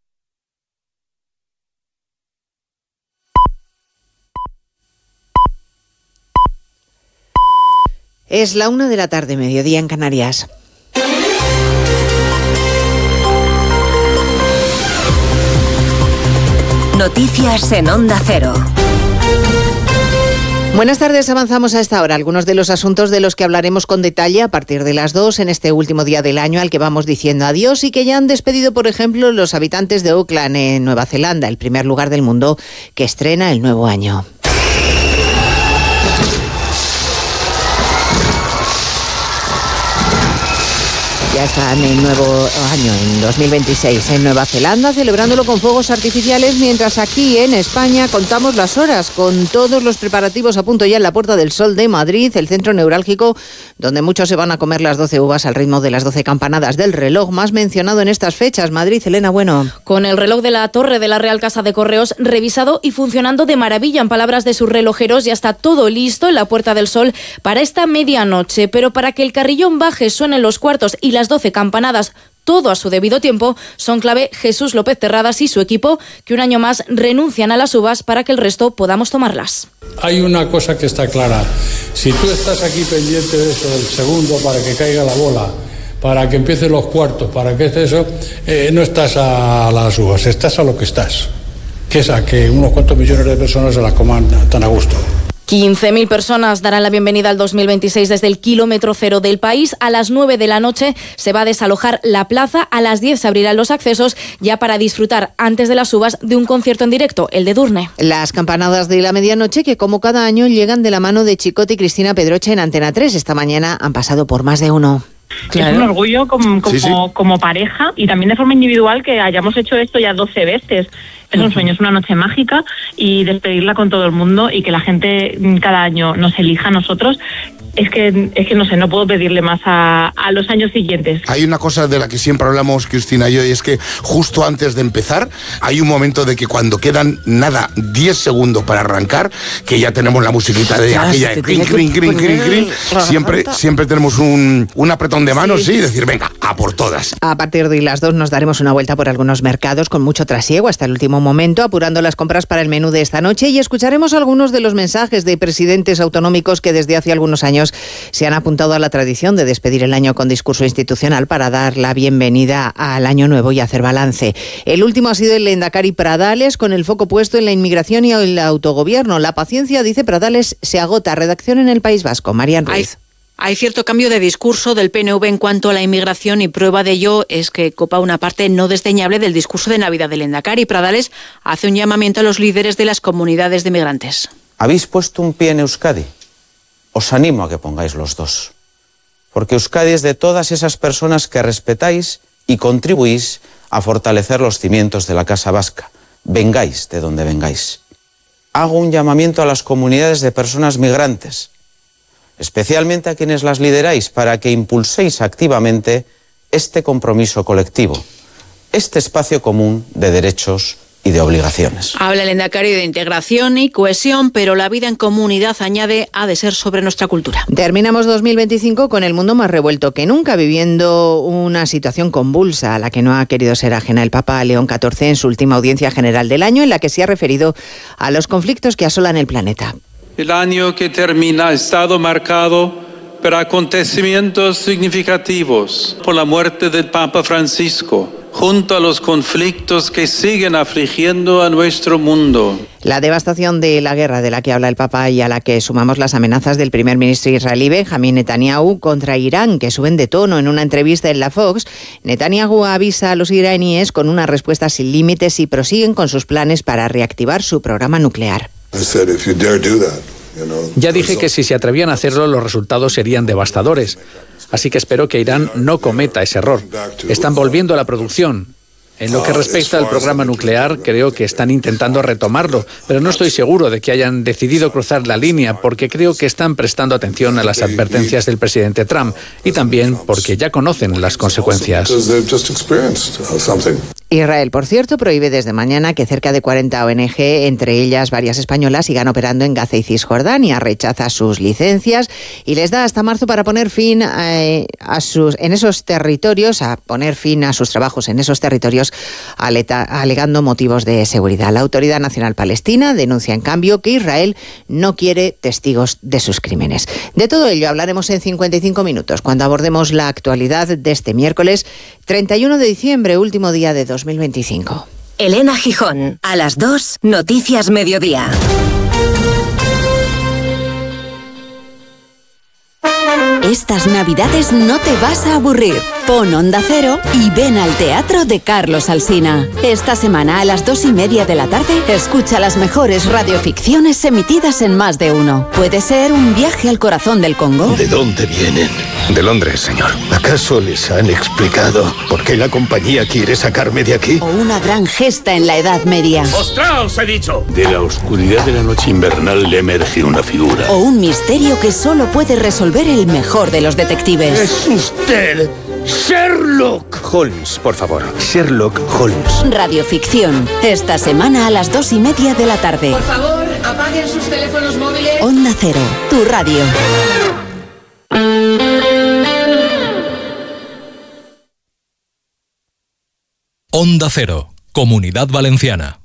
Speaker 5: Es la 1 de la tarde, mediodía en Canarias.
Speaker 3: Noticias en Onda Cero.
Speaker 5: Buenas tardes, avanzamos a esta hora. Algunos de los asuntos de los que hablaremos con detalle a partir de las 2 en este último día del año al que vamos diciendo adiós y que ya han despedido, por ejemplo, los habitantes de Auckland, en Nueva Zelanda, el primer lugar del mundo que estrena el nuevo año. Ya está en el nuevo año, en 2026, en Nueva Zelanda, celebrándolo con fuegos artificiales, mientras aquí en España contamos las horas con todos los preparativos a punto ya en la Puerta del Sol de Madrid, el centro neurálgico, donde muchos se van a comer las 12 uvas al ritmo de las 12 campanadas del reloj más mencionado en estas fechas. Madrid, Elena Bueno.
Speaker 22: Con el reloj de la torre de la Real Casa de Correos revisado y funcionando de maravilla, en palabras de sus relojeros, ya está todo listo en la Puerta del Sol para esta medianoche, pero para que el carrillón baje, suenen los cuartos y las 12 campanadas, todo a su debido tiempo, son clave Jesús López Terradas y su equipo, que un año más renuncian a las uvas para que el resto podamos tomarlas.
Speaker 23: Hay una cosa que está clara: si tú estás aquí pendiente de eso, del segundo para que caiga la bola, para que empiecen los cuartos, para que esté eso, no estás a las uvas, estás a lo que estás, que es a que unos cuantos millones de personas se las coman tan a gusto.
Speaker 22: 15.000 personas darán la bienvenida al 2026 desde el kilómetro cero del país. A las 9 de la noche se va a desalojar la plaza. A las 10 se abrirán los accesos ya para disfrutar antes de las uvas de un concierto en directo, el de Durne.
Speaker 5: Las campanadas de la medianoche que, como cada año, llegan de la mano de Chicote y Cristina Pedroche en Antena 3. Esta mañana han pasado por más de uno.
Speaker 24: Claro. Es un orgullo como pareja y también de forma individual que hayamos hecho esto ya 12 veces. Es un sueño, es una noche mágica, y despedirla con todo el mundo y que la gente cada año nos elija a nosotros. Es que no sé, no puedo pedirle más a los años siguientes.
Speaker 25: Hay una cosa de la que siempre hablamos Cristina y yo, y es que justo antes de empezar hay un momento de que cuando quedan 10 segundos para arrancar, que ya tenemos la musiquita de aquella green. Siempre tenemos un apretón de manos, sí, decir venga, a por todas.
Speaker 5: A partir de las 2 nos daremos una vuelta por algunos mercados con mucho trasiego hasta el último momento, apurando las compras para el menú de esta noche, y escucharemos algunos de los mensajes de presidentes autonómicos que desde hace algunos años se han apuntado a la tradición de despedir el año con discurso institucional para dar la bienvenida al año nuevo y hacer balance. El último ha sido el lehendakari Pradales, con el foco puesto en la inmigración y el autogobierno. La paciencia, dice Pradales, se agota. Redacción en el País Vasco. Marian Ruiz.
Speaker 26: Hay cierto cambio de discurso del PNV en cuanto a la inmigración, y prueba de ello es que copa una parte no desdeñable del discurso de Navidad del lehendakari. Pradales hace un llamamiento a los líderes de las comunidades de migrantes.
Speaker 27: ¿Habéis puesto un pie en Euskadi? Os animo a que pongáis los dos, porque Euskadi es de todas esas personas que respetáis y contribuís a fortalecer los cimientos de la Casa Vasca, vengáis de donde vengáis. Hago un llamamiento a las comunidades de personas migrantes, especialmente a quienes las lideráis, para que impulséis activamente este compromiso colectivo, este espacio común de derechos y de obligaciones.
Speaker 26: Habla el lehendakari de integración y cohesión, pero la vida en comunidad, añade, ha de ser sobre nuestra cultura.
Speaker 5: Terminamos 2025 con el mundo más revuelto que nunca, viviendo una situación convulsa a la que no ha querido ser ajena el Papa León XIV en su última audiencia general del año, en la que se ha referido a los conflictos que asolan el planeta.
Speaker 28: El año que termina ha estado marcado por acontecimientos significativos, por la muerte del Papa Francisco, junto a los conflictos que siguen afligiendo a nuestro mundo.
Speaker 5: La devastación de la guerra de la que habla el Papa, y a la que sumamos las amenazas del primer ministro israelí Benjamín Netanyahu contra Irán, que suben de tono. En una entrevista en la Fox, Netanyahu avisa a los iraníes con una respuesta sin límites y prosiguen con sus planes para reactivar su programa nuclear.
Speaker 29: Ya dije que si se atrevían a hacerlo, los resultados serían devastadores. Así que espero que Irán no cometa ese error. Están volviendo a la producción. En lo que respecta al programa nuclear, creo que están intentando retomarlo, pero no estoy seguro de que hayan decidido cruzar la línea, porque creo que están prestando atención a las advertencias del presidente Trump y también porque ya conocen las consecuencias.
Speaker 5: Israel, por cierto, prohíbe desde mañana que cerca de 40 ONG, entre ellas varias españolas, sigan operando en Gaza y Cisjordania. Rechaza sus licencias y les da hasta marzo para poner fin a poner fin a sus trabajos en esos territorios, alegando motivos de seguridad. La Autoridad Nacional Palestina denuncia, en cambio, que Israel no quiere testigos de sus crímenes. De todo ello hablaremos en 55 minutos, cuando abordemos la actualidad de este miércoles 31 de diciembre, último día de 2025.
Speaker 6: Elena Gijón, a las 2, Noticias Mediodía. Estas Navidades no te vas a aburrir. Pon Onda Cero y ven al Teatro de Carlos Alsina. Esta semana a las 2:30 de la tarde, escucha las mejores radioficciones emitidas en Más de Uno. Puede ser un viaje al corazón del Congo.
Speaker 7: ¿De dónde vienen? De Londres, señor. ¿Acaso les han explicado por qué la compañía quiere sacarme de aquí?
Speaker 6: O una gran gesta en la Edad Media.
Speaker 7: ¡Ostras, he dicho! De la oscuridad de la noche invernal le emerge una figura.
Speaker 6: O un misterio que solo puede resolver el mejor de los detectives.
Speaker 7: ¡Es usted! ¡Sherlock Holmes, por favor! Sherlock Holmes.
Speaker 6: Radioficción. Esta semana a las 2:30 de la tarde.
Speaker 8: Por favor, apaguen sus teléfonos móviles.
Speaker 6: Onda Cero, tu radio.
Speaker 1: Onda Cero, Comunitat Valenciana.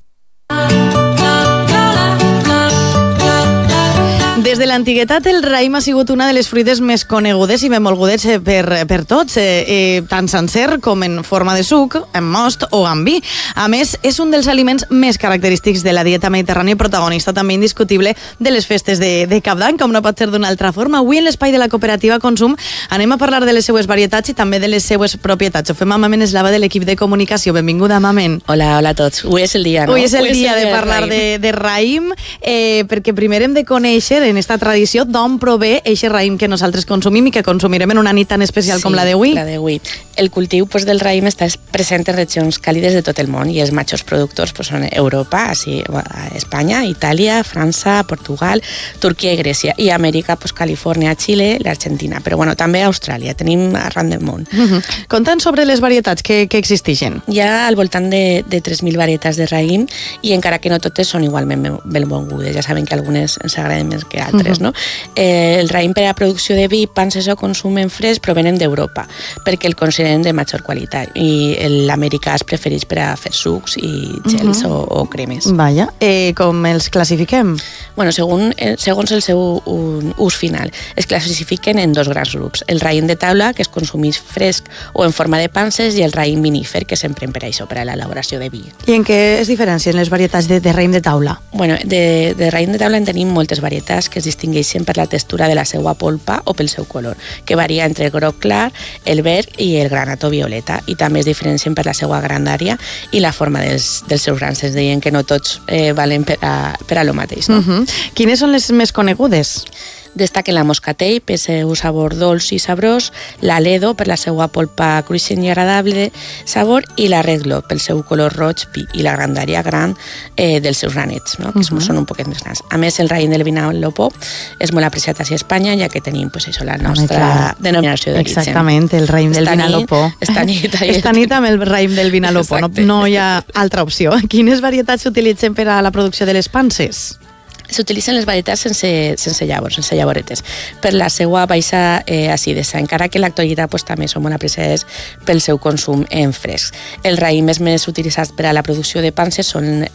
Speaker 18: Des de l'antiguitat, el raïm ha sigut una de les fruites més conegudes i benvolgudes per tots, tant sencer com en forma de suc, en most o en vi. A més, és un dels aliments més característics de la dieta mediterrània i protagonista també indiscutible de les festes de Cap d'Any, com no pot ser d'una altra forma. Avui, en l'espai de la cooperativa Consum, anem a parlar de les seues varietats i també de les seues propietats. Ho fem amb Mamen Eslava de l'equip de comunicació. Benvinguda, Mamen.
Speaker 9: Hola a tots. Avui és el dia, no?
Speaker 18: Avui és el dia de parlar de raïm, perquè primer hem de conèixer en esta tradició d'on prové eixe raïm que nosaltres consumim i que consumirem en una nit tan especial com la d'avui.
Speaker 9: La d'avui. El cultiu del raïm està present en regions càlides de tot el món i els majors productors són Europa, Espanya, Itàlia, França, Portugal, Turquia i Grècia, i Amèrica, Califòrnia, Xile, l'Argentina, però també Austràlia, tenim arran del món.
Speaker 18: Conta'ns sobre les varietats que existeixen.
Speaker 9: Hi ha al voltant de 3.000 varietats de raïm i encara que no totes són igualment benvolgudes, ja saben que algunes ens agraden més que altres, no? El raïm per a producció de vi, panses o consum en fresc provenen d'Europa, perquè el consideren de major qualitat, i l'americà es prefereix per a fer sucs i gels o cremes.
Speaker 18: Vaja, com els classifiquem?
Speaker 9: Bueno, segons el seu ús final, es classifiquen en dos grans grups. El raïm de taula, que es consumeix fresc o en forma de panses, i el raïm vinífer, que s'empren per això, per a l'elaboració de vi.
Speaker 18: I en què es diferencien les varietats de raïm de taula?
Speaker 9: Bueno, de raïm de taula en tenim moltes varietats que es distingueixen per la textura de la seva polpa o pel seu color, que varia entre el groc clar, el verd i el granat o violeta, i també es diferencien per la seva grandària i la forma dels seus grans. Es deien que no tots valen per a lo mateix, no?
Speaker 18: Quines són les més conegudes?
Speaker 9: Destaquen la moscatell per seu sabor dolç i sabrós, la ledo per la seva polpa cruixent i agradable sabor, i la red globe pel seu color roig vi i la grandària gran dels seus granets, no? Que són un poquet més grans. A més, el raïm del vinalopó és molt apreciat a Espanya, ja que tenim la nostra denominació d'origen.
Speaker 18: Exactament, el raïm del vinalopó.
Speaker 9: Esta
Speaker 18: nit amb el raïm del vinalopó, no hi ha altra opció. Quines varietats s'utilitzen per a la producció de les panses?
Speaker 9: S'utilitzen les varietats sense llavors, sense llavoretes, per la seva baixa acidesa, encara que en l'actualitat també són molt apreciades pel seu consum en fresc. El raïm més utilitzat per a la producció de panses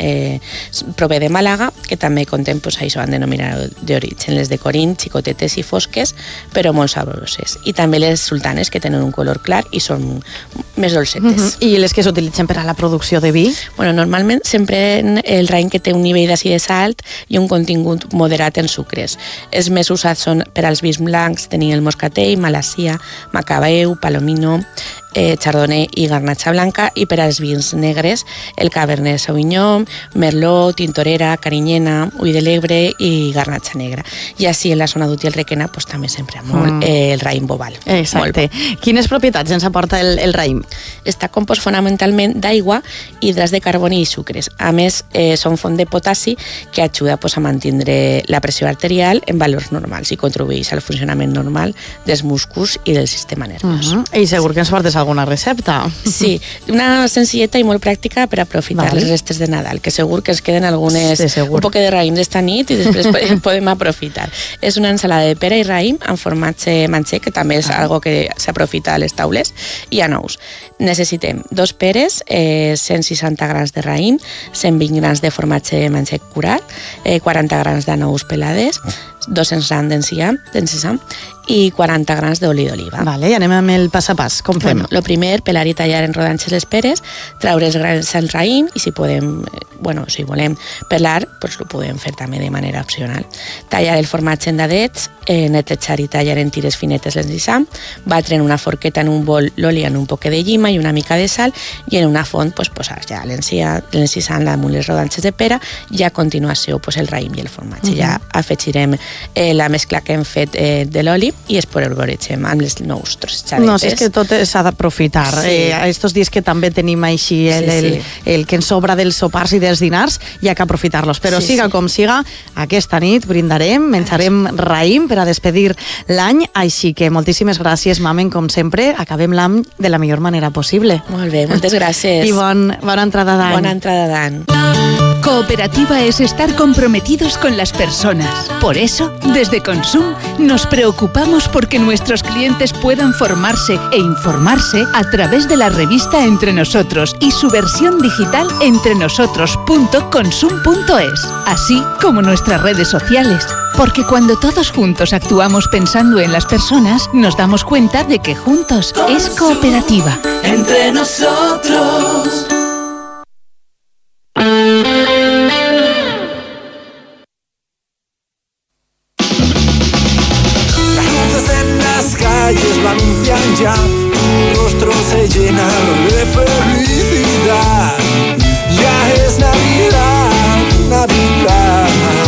Speaker 9: prové de Màlaga, que també contén això en denominació d'origen, les de Corín, xicotetes i fosques, però molt sabroses. I també les sultanes, que tenen un color clar i són més dolcetes.
Speaker 18: I les que s'utilitzen per a la producció de vi?
Speaker 9: Bueno, normalment s'empren el raïm que té un nivell d'acidesa alt i un contingut moderat en sucres. Els més usats són per als vins blancs, tenim el moscatell, malasia, macabeu, palomino, chardonnay i garnatxa blanca, i per als vins negres el cabernet sauvignon, merlot, tintorera, carinyena, ull de l'Ebre i garnatxa negra. I així en la zona d'Utiel Requena també s'empra molt el raïm boval.
Speaker 18: Exacte. Quines propietats ens aporta el raïm?
Speaker 9: Està compost fonamentalment d'aigua, hidrats de carboni i sucres. A més, són font de potassi que ajuda a mantenir la pressió arterial en valors normals i contribueix al funcionament normal dels músculs i del sistema nerviós.
Speaker 18: I segur que ens portes alguna recepta.
Speaker 9: Sí, una senzilleta i molt pràctica per aprofitar les restes de Nadal, que segur que es queden algunes, un poc de raïm d'esta nit i després podem aprofitar. És una ensalada de pera i raïm amb formatge manxec, que també és algo que s'aprofita a les taules, i anous. Necessitem 2 peres, 160 grams de raïm, 120 grams de formatge manxec curat, 40 grams d'anous pelades, 200 grams d'encisa i 40 grams d'oli d'oliva.
Speaker 18: Vale, i anem amb el pas a pas. Com fem?
Speaker 9: Lo primer, pelar i tallar en rodanxes les peres, traure els grans al raïm i si volem pelar, doncs ho podem fer també de manera opcional. Tallar el formatge en dadets, netejar i tallar en tires finetes l'encisa, batre en una forqueta en un bol l'oli amb un poc de llima i una mica de sal i en una font posar ja l'encisa damunt les rodanxes de pera i a continuació el raïm i el formatge. Ja afegirem la mescla que hem fet de l'oli i espolvoregem amb les nous trossadetes.
Speaker 18: No, és que tot s'ha d'aprofitar. Estos dies que també tenim així el que ens sobra dels sopars i dels dinars, hi ha que aprofitar-los. Però siga com siga, aquesta nit brindarem, menjarem raïm per a despedir l'any, així que moltíssimes gràcies, Mamen, com sempre. Acabem l'any de la millor manera possible.
Speaker 9: Molt bé, moltes gràcies.
Speaker 18: I bona entrada d'any.
Speaker 9: Bona entrada d'any.
Speaker 10: Cooperativa es estar comprometidos con las personas. Por eso, desde Consum, nos preocupamos porque nuestros clientes puedan formarse e informarse a través de la revista Entre Nosotros y su versión digital entrenosotros.consum.es, así como nuestras redes sociales. Porque cuando todos juntos actuamos pensando en las personas, nos damos cuenta de que juntos es cooperativa.
Speaker 11: Entre nosotros.
Speaker 12: Lo anuncian ya, tu rostro se llena de felicidad. Ya es Navidad, Navidad.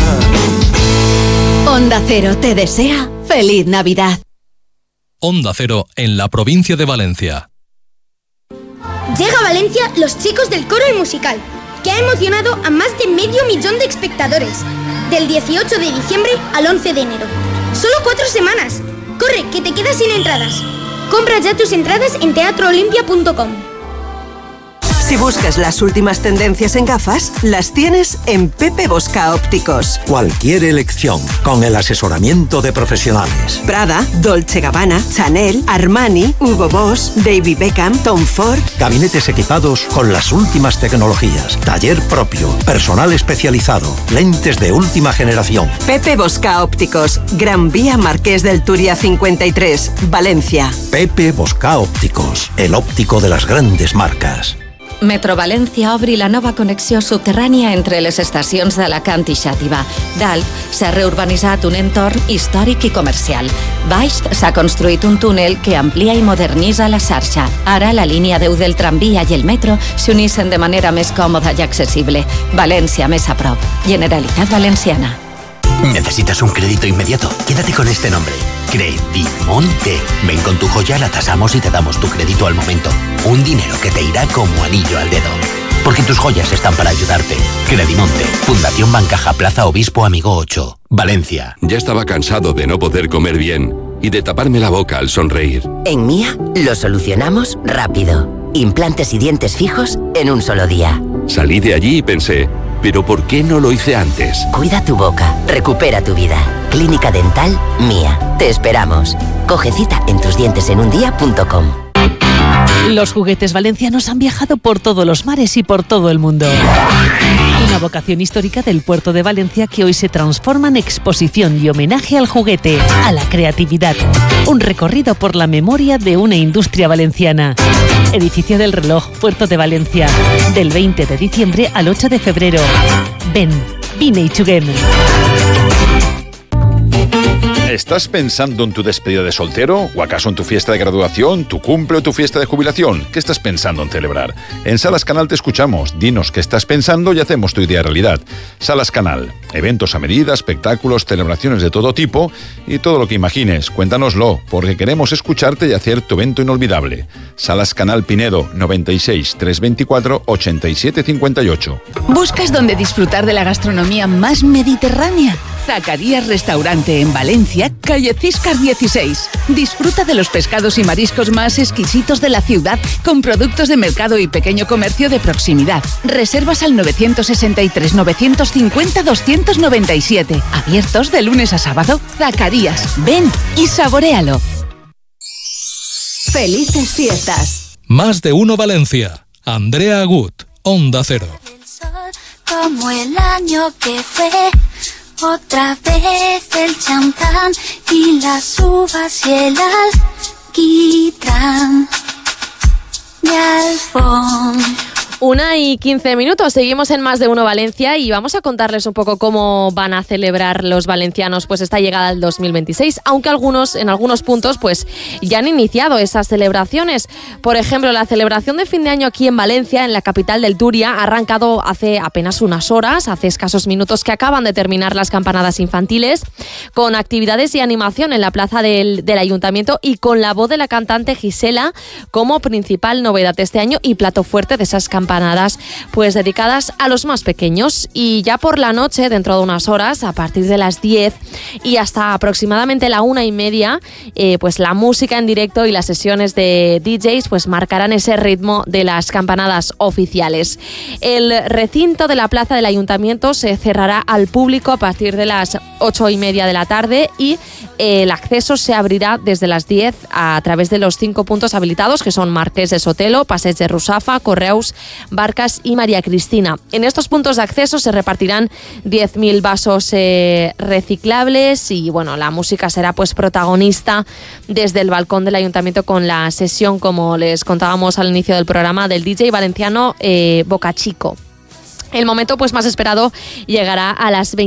Speaker 6: Onda Cero te desea feliz Navidad.
Speaker 1: Onda Cero en la provincia de Valencia.
Speaker 13: Llega a Valencia Los Chicos del Coro y Musical, que ha emocionado a más de 500.000 espectadores, del 18 de diciembre al 11 de enero. Solo 4 semanas. ¡Corre, que te quedas sin entradas! Compra ya tus entradas en teatroolimpia.com.
Speaker 14: Si buscas las últimas tendencias en gafas, las tienes en Pepe Bosca Ópticos.
Speaker 15: Cualquier elección, con el asesoramiento de profesionales.
Speaker 14: Prada, Dolce & Gabbana, Chanel, Armani, Hugo Boss, David Beckham, Tom Ford.
Speaker 15: Gabinetes equipados con las últimas tecnologías. Taller propio, personal especializado, lentes de última generación.
Speaker 14: Pepe Bosca Ópticos, Gran Vía Marqués del Turia 53, Valencia.
Speaker 15: Pepe Bosca Ópticos, el óptico de las grandes marcas.
Speaker 3: Metro València obri la nova connexió subterrània entre les estacions d'Alacant i Xàtiva. Dalt s'ha reurbanitzat un entorn històric i comercial. Baix s'ha construït un túnel que amplia i modernitza la xarxa. Ara la línia 10 del tramvia i el metro s'unissin de manera més còmoda i accessible. València més a prop. Generalitat Valenciana.
Speaker 16: ¿Necesitas un crédito inmediato? Quédate con este nombre. Credimonte. Ven con tu joya, la tasamos y te damos tu crédito al momento. Un dinero que te irá como anillo al dedo. Porque tus joyas están para ayudarte. Credimonte. Fundación Bancaja, Plaza Obispo Amigo 8. Valencia.
Speaker 17: Ya estaba cansado de no poder comer bien y de taparme la boca al sonreír.
Speaker 20: En Mía lo solucionamos rápido. Implantes y dientes fijos en un solo día.
Speaker 17: Salí de allí y pensé, ¿pero por qué no lo hice antes?
Speaker 20: Cuida tu boca, recupera tu vida. Clínica Dental Mía. Te esperamos. Coge cita en tusdientesenundía.com.
Speaker 30: Los juguetes valencianos han viajado por todos los mares y por todo el mundo. Una vocación histórica del puerto de Valencia que hoy se transforma en exposición y homenaje al juguete, a la creatividad. Un recorrido por la memoria de una industria valenciana. Edificio del Reloj, Puerto de Valencia. Del 20 de diciembre al 8 de febrero. Ven, vine y juguem.
Speaker 31: ¿Estás pensando en tu despedida de soltero? ¿O acaso en tu fiesta de graduación, tu cumple o tu fiesta de jubilación? ¿Qué estás pensando en celebrar? En Salas Canal te escuchamos. Dinos qué estás pensando y hacemos tu idea realidad. Salas Canal. Eventos a medida, espectáculos, celebraciones de todo tipo y todo lo que imagines. Cuéntanoslo, porque queremos escucharte y hacer tu evento inolvidable. Salas Canal Pinedo, 96 324 87 58.
Speaker 10: ¿Buscas dónde disfrutar de la gastronomía más mediterránea? Zacarías Restaurante en Valencia, calle Ciscar 16. Disfruta de los pescados y mariscos más exquisitos de la ciudad con productos de mercado y pequeño comercio de proximidad. Reservas al 963 950 297. Abiertos de lunes a sábado. Zacarías, ven y saboréalo.
Speaker 6: ¡Felices fiestas!
Speaker 1: Más de uno Valencia. Andrea Agut, Onda Cero.
Speaker 2: Como el año que fue, otra vez el champán y las uvas y el alquitrán de Alfón.
Speaker 4: 1:15. Seguimos en Más de Uno Valencia y vamos a contarles un poco cómo van a celebrar los valencianos pues esta llegada al 2026, aunque en algunos puntos pues ya han iniciado esas celebraciones. Por ejemplo, la celebración de fin de año aquí en Valencia, en la capital del Turia, ha arrancado hace apenas unas horas, hace escasos minutos que acaban de terminar las campanadas infantiles, con actividades y animación en la plaza del Ayuntamiento y con la voz de la cantante Gisela como principal novedad este año y plato fuerte de esas campanadas pues dedicadas a los más pequeños. Y ya por la noche, dentro de unas horas, a partir de las 10 y hasta aproximadamente la 1:30, pues la música en directo y las sesiones de DJs pues marcarán ese ritmo de las campanadas oficiales. El recinto de la plaza del Ayuntamiento se cerrará al público a partir de las 8:30 de la tarde y el acceso se abrirá desde las 10 a través de los 5 puntos habilitados, que son Marqués de Sotelo, Passeig de Russafa, Correus, Barcas y María Cristina. En estos puntos de acceso se repartirán 10.000 vasos reciclables y bueno, la música será pues protagonista desde el balcón del Ayuntamiento con la sesión, como les contábamos al inicio del programa, del DJ valenciano Boca Chico. El momento pues más esperado llegará a las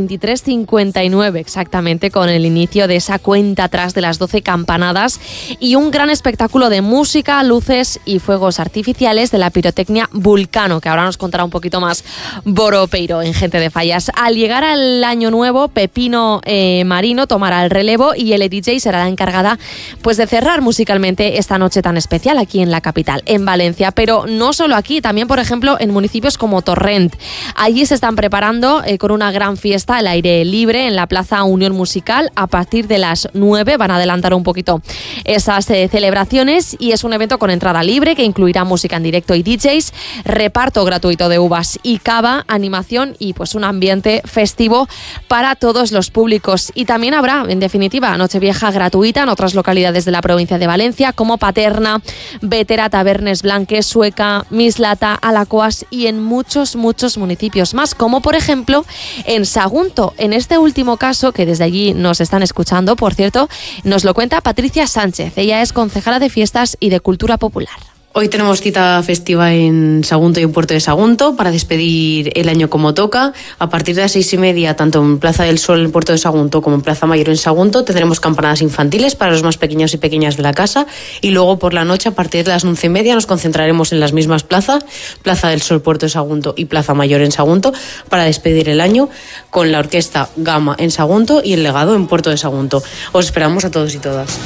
Speaker 4: 23:59 exactamente, con el inicio de esa cuenta atrás de las 12 campanadas y un gran espectáculo de música, luces y fuegos artificiales de la pirotecnia Vulcano, que ahora nos contará un poquito más Boro Peiro en Gente de Fallas. Al llegar al año nuevo, Pepino Marino tomará el relevo y el DJ será la encargada pues de cerrar musicalmente esta noche tan especial aquí en la capital, en Valencia. Pero no solo aquí, también por ejemplo en municipios como Torrent. Allí se están preparando con una gran fiesta al aire libre en la Plaza Unión Musical. A partir de las 9 van a adelantar un poquito esas celebraciones y es un evento con entrada libre que incluirá música en directo y DJs, reparto gratuito de uvas y cava, animación y pues un ambiente festivo para todos los públicos. Y también habrá, en definitiva, Nochevieja gratuita en otras localidades de la provincia de Valencia como Paterna, Bétera, Tabernes Blanques, Sueca, Mislata, Alacoas y en muchos municipios más, como por ejemplo en Sagunto. En este último caso, que desde allí nos están escuchando, por cierto, nos lo cuenta Patricia Sánchez. Ella es concejala de Fiestas y de Cultura Popular.
Speaker 19: Hoy tenemos cita festiva en Sagunto y en Puerto de Sagunto para despedir el año como toca. A partir de las 6:30, tanto en Plaza del Sol en Puerto de Sagunto como en Plaza Mayor en Sagunto, tendremos campanadas infantiles para los más pequeños y pequeñas de la casa. Y luego por la noche, a partir de las 11:30, nos concentraremos en las mismas plazas, Plaza del Sol, Puerto de Sagunto y Plaza Mayor en Sagunto, para despedir el año con la orquesta Gama en Sagunto y el Legado en Puerto de Sagunto. Os esperamos a todos y todas.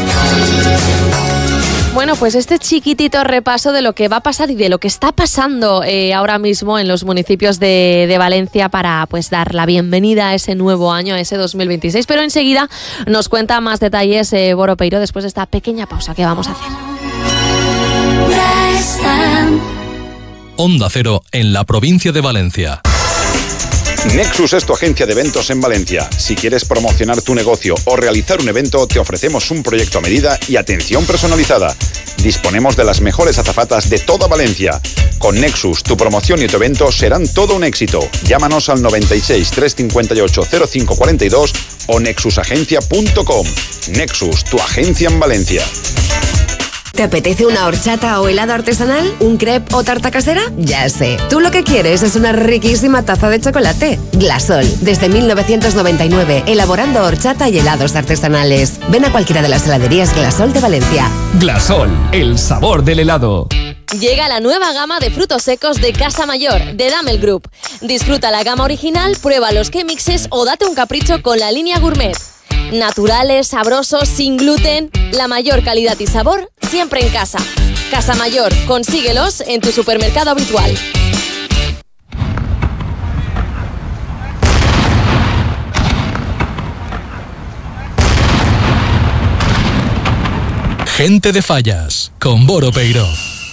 Speaker 4: Bueno, pues este chiquitito repaso de lo que va a pasar y de lo que está pasando ahora mismo en los municipios de Valencia para pues dar la bienvenida a ese nuevo año, a ese 2026. Pero enseguida nos cuenta más detalles Boro Peiro después de esta pequeña pausa que vamos a hacer.
Speaker 1: Onda Cero en la provincia de Valencia.
Speaker 31: Nexus es tu agencia de eventos en Valencia. Si quieres promocionar tu negocio o realizar un evento, te ofrecemos un proyecto a medida y atención personalizada. Disponemos de las mejores azafatas de toda Valencia. Con Nexus, tu promoción y tu evento serán todo un éxito. Llámanos al 96 358 0542 o nexusagencia.com. Nexus, tu agencia en Valencia.
Speaker 21: ¿Te apetece una horchata o helado artesanal? ¿Un crepe o tarta casera? Ya sé. Tú lo que quieres es una riquísima taza de chocolate. Glasol, desde 1999, elaborando horchata y helados artesanales. Ven a cualquiera de las heladerías Glasol de Valencia.
Speaker 22: Glasol, el sabor del helado.
Speaker 4: Llega la nueva gama de frutos secos de Casa Mayor, de Damel Group. Disfruta la gama original, prueba los K-Mixes o date un capricho con la línea gourmet. Naturales, sabrosos, sin gluten, la mayor calidad y sabor siempre en casa. Casa Mayor, consíguelos en tu supermercado habitual.
Speaker 1: Gente de Fallas, con Boro Peiró.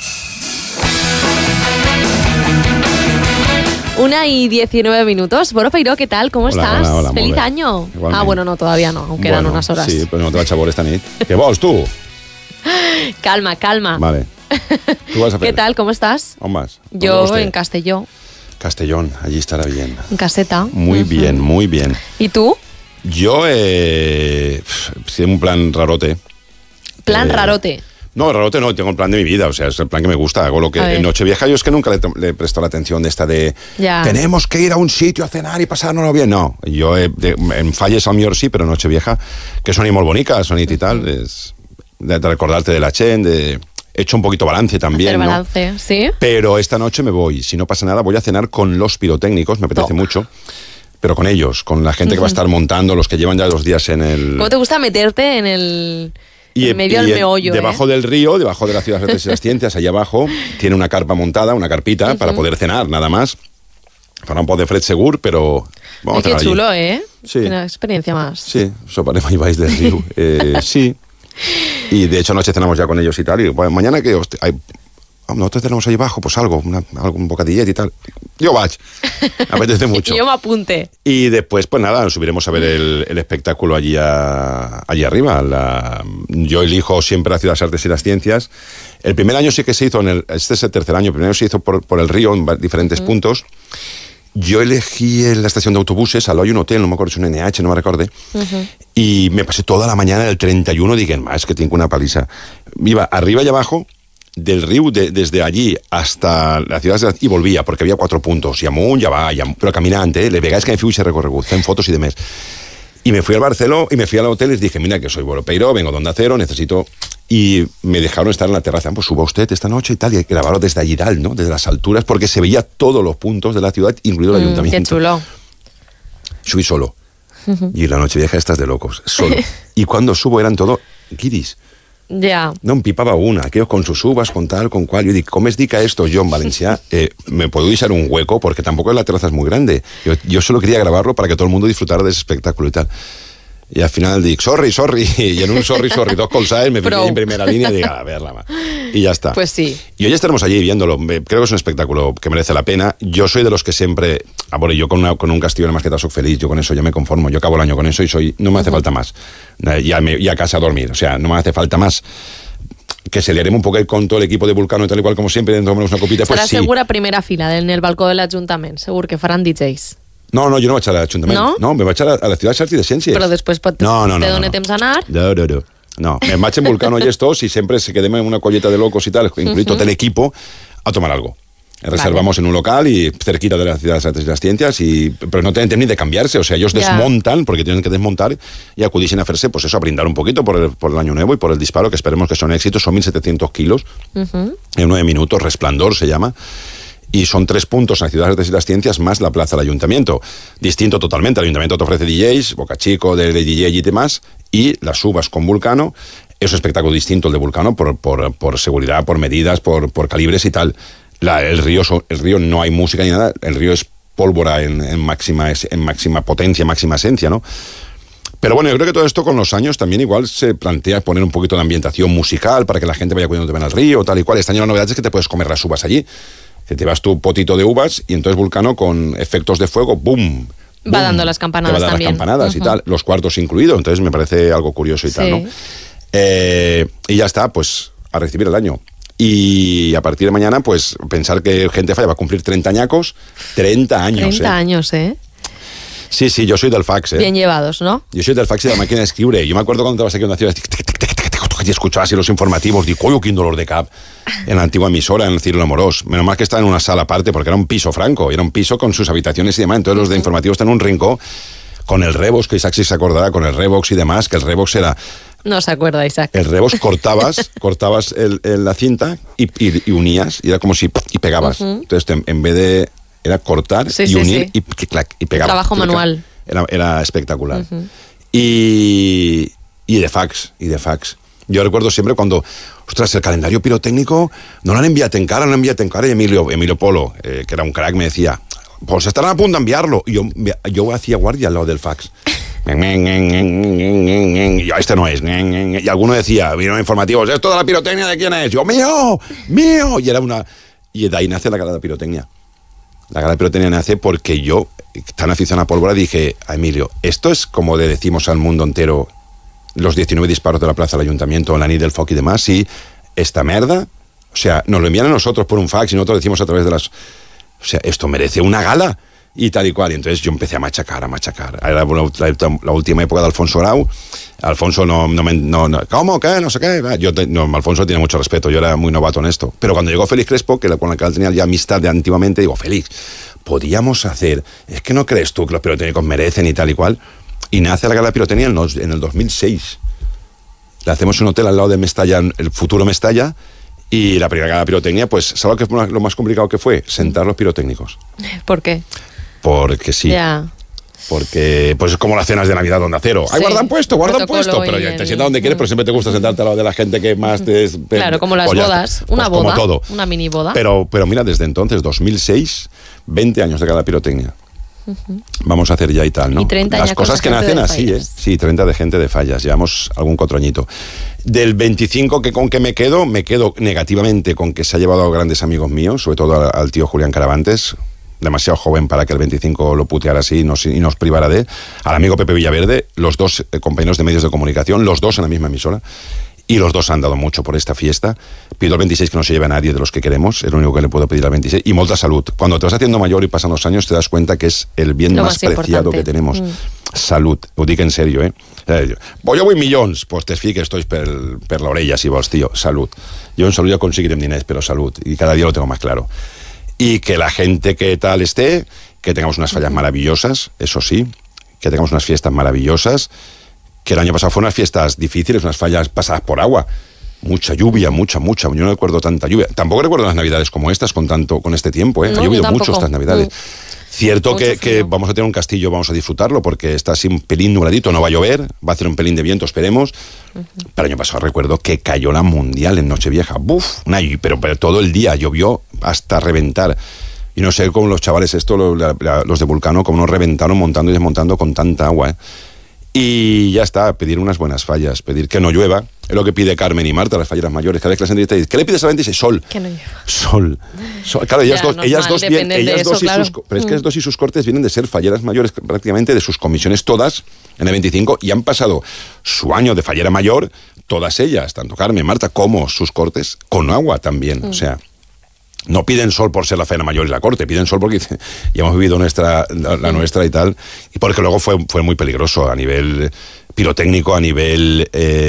Speaker 4: 1:19. Boro Peiró, ¿qué tal? ¿Cómo estás?
Speaker 31: Hola,
Speaker 4: ¡Feliz año!
Speaker 31: Igualmente.
Speaker 4: Bueno, no, todavía no, aún quedan unas horas.
Speaker 31: Sí, pero no te va a echar por esta nit. ¿Qué vos, tú?
Speaker 4: Calma.
Speaker 31: Vale. ¿Tú vas a
Speaker 4: ¿Qué tal? ¿Cómo estás?
Speaker 31: ¿Aún más?
Speaker 4: Yo en Castelló.
Speaker 31: Castellón, allí estará bien.
Speaker 4: En caseta.
Speaker 31: Muy bien, muy bien.
Speaker 4: ¿Y tú?
Speaker 31: Yo, sí, un plan rarote.
Speaker 4: ¿Plan rarote?
Speaker 31: No, rarote no, tengo el plan de mi vida, o sea, es el plan que me gusta, hago lo que... En Nochevieja yo es que nunca le he prestado la atención de esta de...
Speaker 4: Ya.
Speaker 31: Tenemos que ir a un sitio a cenar y pasárnoslo bien, no. Yo en Falles al millor sí, pero en Nochevieja, que son muy bonitas, son y tal, es de recordarte de la Chen, de... He hecho un poquito balance también,
Speaker 4: hacer balance,
Speaker 31: ¿no?
Speaker 4: Sí.
Speaker 31: Pero esta noche me voy, si no pasa nada, voy a cenar con los pirotécnicos, me apetece mucho. Pero con ellos, con la gente que va a estar montando, los que llevan ya 2 días en el...
Speaker 4: ¿Cómo te gusta meterte en el... en medio del meollo?
Speaker 31: Debajo del río, debajo de la Ciudad de las Artes y las Ciencias, allá abajo, tiene una carpa montada, una carpita, para poder cenar, nada más. Para un poc de fred segur, pero... Vamos a cenar
Speaker 4: qué chulo,
Speaker 31: allí.
Speaker 4: ¿eh?
Speaker 31: Sí.
Speaker 4: Una experiencia más.
Speaker 31: Sí, soparem ahí vais del río. Sí. Y de hecho anoche cenamos ya con ellos y tal. Y bueno, mañana que... nosotros tenemos ahí abajo, pues algo, un bocadillet y tal. Yo vaig. Me apetece mucho.
Speaker 4: Yo me apunte.
Speaker 31: Y después, pues nada, nos subiremos a ver el espectáculo allí arriba. Yo elijo siempre la Ciudad de las Artes y las Ciencias. El primer año sí que se hizo, este es el tercer año, el primer año se hizo por el río en diferentes puntos. Yo elegí en la estación de autobuses, al lado hay un hotel, no me acuerdo si es un NH, no me recordé, y me pasé toda la mañana del 31, dije, más que tengo una paliza. Iba arriba y abajo del río, desde allí hasta la ciudad, y volvía, porque había 4 puntos, y amunt, ja va, però caminant, le vegades que me fui y se recorregut, fent fotos y demás. Y me fui al Barceló, y me fui al hotel y les dije, mira, que soy Boro Peiró, vengo de Onda Cero, necesito... Y me dejaron estar en la terraza, pues suba usted esta noche y tal, y grabarlo desde allí, ¿no? Desde las alturas, porque se veía todos los puntos de la ciudad, incluido el ayuntamiento.
Speaker 4: Qué chulo.
Speaker 31: Subí solo. Y la Nochevieja estás de locos, solo. Y cuando subo eran todo guiris.
Speaker 4: Ya.
Speaker 31: No em pipava una, aquellos con sus uvas, con tal, con cual. Yo digo, ¿cómo es dica esto? Yo en Valencia me puedo dejar un hueco, porque tampoco la terraza es muy grande. Yo solo quería grabarlo para que todo el mundo disfrutara de ese espectáculo y tal. Y al final digo, sorry, y en un sorry, 2 colzades me fijé en primera línea y digo, a ver, y ya está.
Speaker 4: Pues sí.
Speaker 31: Y hoy estaremos allí viéndolo. Creo que es un espectáculo que merece la pena. Yo soy de los que siempre... Bueno, yo con un castillo de masqueta soy feliz, yo con eso ya me conformo. Yo acabo el año con eso y no me hace falta más. Y a casa a dormir, o sea, no me hace falta más. Que se le haremos un poco con todo el equipo de Vulcano y tal y cual como siempre, tomamos una copita, pues sí.
Speaker 4: Serà segura primera fila en el balcó de l'Ajuntament, segur que faran DJs.
Speaker 31: No, yo no voy a echar al ayuntamiento.
Speaker 4: No?
Speaker 31: Me voy a echar a la Ciudad de las Artes y de Ciències.
Speaker 4: Però després te dona temps a anar?
Speaker 31: No, me vaig en Vulcano y estos y siempre se quedemos en una colleta de locos y tal, incluido todo el equipo, a tomar algo. Reservamos en un local y cerquita de la Ciudad de las Artes y las Ciencias, pero no tienen ni de cambiarse, o sea, ellos desmontan, porque tienen que desmontar y acudisen a hacerse, pues eso, a brindar un poquito por el año nuevo y por el disparo, que esperemos que son éxitos, son 1.700 kilos, en 9 minutos, Resplandor se llama. Y son 3 puntos en la Ciudad de las Artes y las Ciencias más la plaza del Ayuntamiento. Distinto totalmente. El Ayuntamiento te ofrece DJs, Boca Chico, de DJ y demás, y las uvas con Vulcano. Es un espectáculo distinto el de Vulcano por seguridad, por medidas, por calibres y tal. El río no hay música ni nada. El río es pólvora en máxima potencia, máxima esencia, ¿no? Pero bueno, yo creo que todo esto con los años también igual se plantea poner un poquito de ambientación musical para que la gente vaya cuidando también al río, tal y cual. Este año la novedad es que te puedes comer las uvas allí. Que te vas tu potito de uvas y entonces Vulcano con efectos de fuego, ¡boom!
Speaker 4: Va dando las campanadas
Speaker 31: te va a dar
Speaker 4: también.
Speaker 31: Las campanadas y tal, los cuartos incluidos, entonces me parece algo curioso y tal, ¿no? Y ya está, pues a recibir el año. Y a partir de mañana, pues pensar que Gente Falla va a cumplir 30 añacos, 30 años.
Speaker 4: 30 años, ¿eh?
Speaker 31: Sí, yo soy del fax, ¿eh?
Speaker 4: Bien llevados, ¿no?
Speaker 31: Yo soy del fax y de la máquina de escribir. Yo me acuerdo cuando te vas aquí a una ciudad y escuchaba así los informativos, digo, ¡coño, qué dolor de cap! En la antigua emisora, en el Cirilo Amorós. Menos mal que estaba en una sala aparte, porque era un piso franco, era un piso con sus habitaciones y demás. Entonces los de informativos están en un rincón con el Revox, que Isaac sí se acordará, con el Revox y demás, que el Revox era...
Speaker 4: No se acuerda, Isaac.
Speaker 31: El Revox cortabas la cinta y unías, y era como si... y pegabas. Entonces, en vez de... era cortar y unir y pegabas.
Speaker 4: Trabajo manual.
Speaker 31: Era espectacular. Y de fax. Yo recuerdo siempre cuando, ostras, el calendario pirotécnico no l'han enviat encara, y Emilio Polo, que era un crack, me decía, pues estarán a punto de enviarlo. Y yo hacía guardia al lado del fax. Y este no es. Y alguno decía, vino informativos, ¿esto de la pirotecnia de quién es? Yo, mío. Y era una... Y de ahí nace la gala de pirotecnia. La gala de pirotecnia nace porque yo, tan aficionado a pólvora, dije a Emilio, esto es como le decimos al mundo entero los 19 disparos de la plaza del ayuntamiento, la nit del foc y demás, y esta merda, o sea, nos lo envían a nosotros por un fax y nosotros lo decimos a través de las... O sea, esto merece una gala y tal y cual. Y entonces yo empecé a machacar. Era la última época de Alfonso Grau. Alfonso no, ¿cómo? ¿Qué? No sé qué. Alfonso tiene mucho respeto, yo era muy novato en esto. Pero cuando llegó Félix Crespo, con la que él tenía ya amistad de antiguamente, digo, Félix, podíamos hacer, es que no crees tú que los pirotécnicos merecen y tal y cual. Y nace la gala de pirotecnia en el 2006. La hacemos en un hotel al lado de Mestalla, el futuro Mestalla. Y la primera gala de pirotecnia, pues, ¿sabes qué fue lo más complicado que fue? Sentar los pirotécnicos.
Speaker 4: ¿Por qué?
Speaker 31: Porque sí.
Speaker 4: Ya.
Speaker 31: Porque pues es como las cenas de Navidad de Onda Cero. ¡Ay, guardan puesto! Pero ya te sientas donde quieres, pero siempre te gusta sentarte al lado de la gente que más te...
Speaker 4: Claro, como las bodas. Una boda. Como todo. Una mini boda.
Speaker 31: Pero mira, desde entonces, 2006, 20 años de gala de pirotecnia. Vamos a hacer ya y tal, ¿no?
Speaker 4: Y 30
Speaker 31: las cosas que nacen así, ¿eh? Sí, 30 de gente de Fallas. Llevamos algún cotroñito. Del 25, ¿con qué me quedo? Me quedo negativamente con que se ha llevado a grandes amigos míos, sobre todo al tío Julián Caravantes, demasiado joven para que el 25 lo puteara así y nos privara de... Al amigo Pepe Villaverde, los dos compañeros de medios de comunicación, los dos en la misma emisora, y los dos han dado mucho por esta fiesta. Pido al 26 que no se lleve a nadie de los que queremos, es lo único que le puedo pedir al 26, y molta salud. Cuando te vas haciendo mayor y pasan los años, te das cuenta que es el bien más preciado que tenemos. Salud, ho dic en serio, ¿eh? Jo vull milions, pues te fiques, estoy per l'orella, si vols, tío, salud. Yo en salud ya conseguiré diners, pero salud, y cada día lo tengo más claro. Y que la gente que tal esté, que tengamos unas fallas maravillosas, eso sí, que tengamos unas fiestas maravillosas, que el año pasado fueron unas fiestas difíciles, unas fallas pasadas por agua, mucha lluvia, mucha, yo no recuerdo tanta lluvia, tampoco recuerdo las navidades como estas con este tiempo, ¿eh? No, ha llovido mucho estas navidades. Cierto que vamos a tener un castillo, vamos a disfrutarlo porque está así un pelín nubladito, no va a llover, va a hacer un pelín de viento, esperemos. Pero el año pasado recuerdo que cayó la Mundial en Nochevieja, pero todo el día llovió hasta reventar. Y no sé cómo los chavales los de Vulcano, cómo nos reventaron montando y desmontando con tanta agua, ¿eh? Y ya está, pedir unas buenas fallas, pedir que no llueva. Es lo que pide Carmen y Marta, las falleras mayores. Cada vez que las entrevistas dicen, ¿qué le pides a la 26? Sol. Que no llueva. Sol. Claro, ellas dos y sus cortes vienen de ser falleras mayores prácticamente de sus comisiones todas en el 25 y han pasado su año de fallera mayor, todas ellas, tanto Carmen, Marta, como sus cortes, con agua también. O sea, no piden sol por ser la fallera mayor y la corte, piden sol porque ya hemos vivido la nuestra y tal, y porque luego fue muy peligroso a nivel pirotécnico, a nivel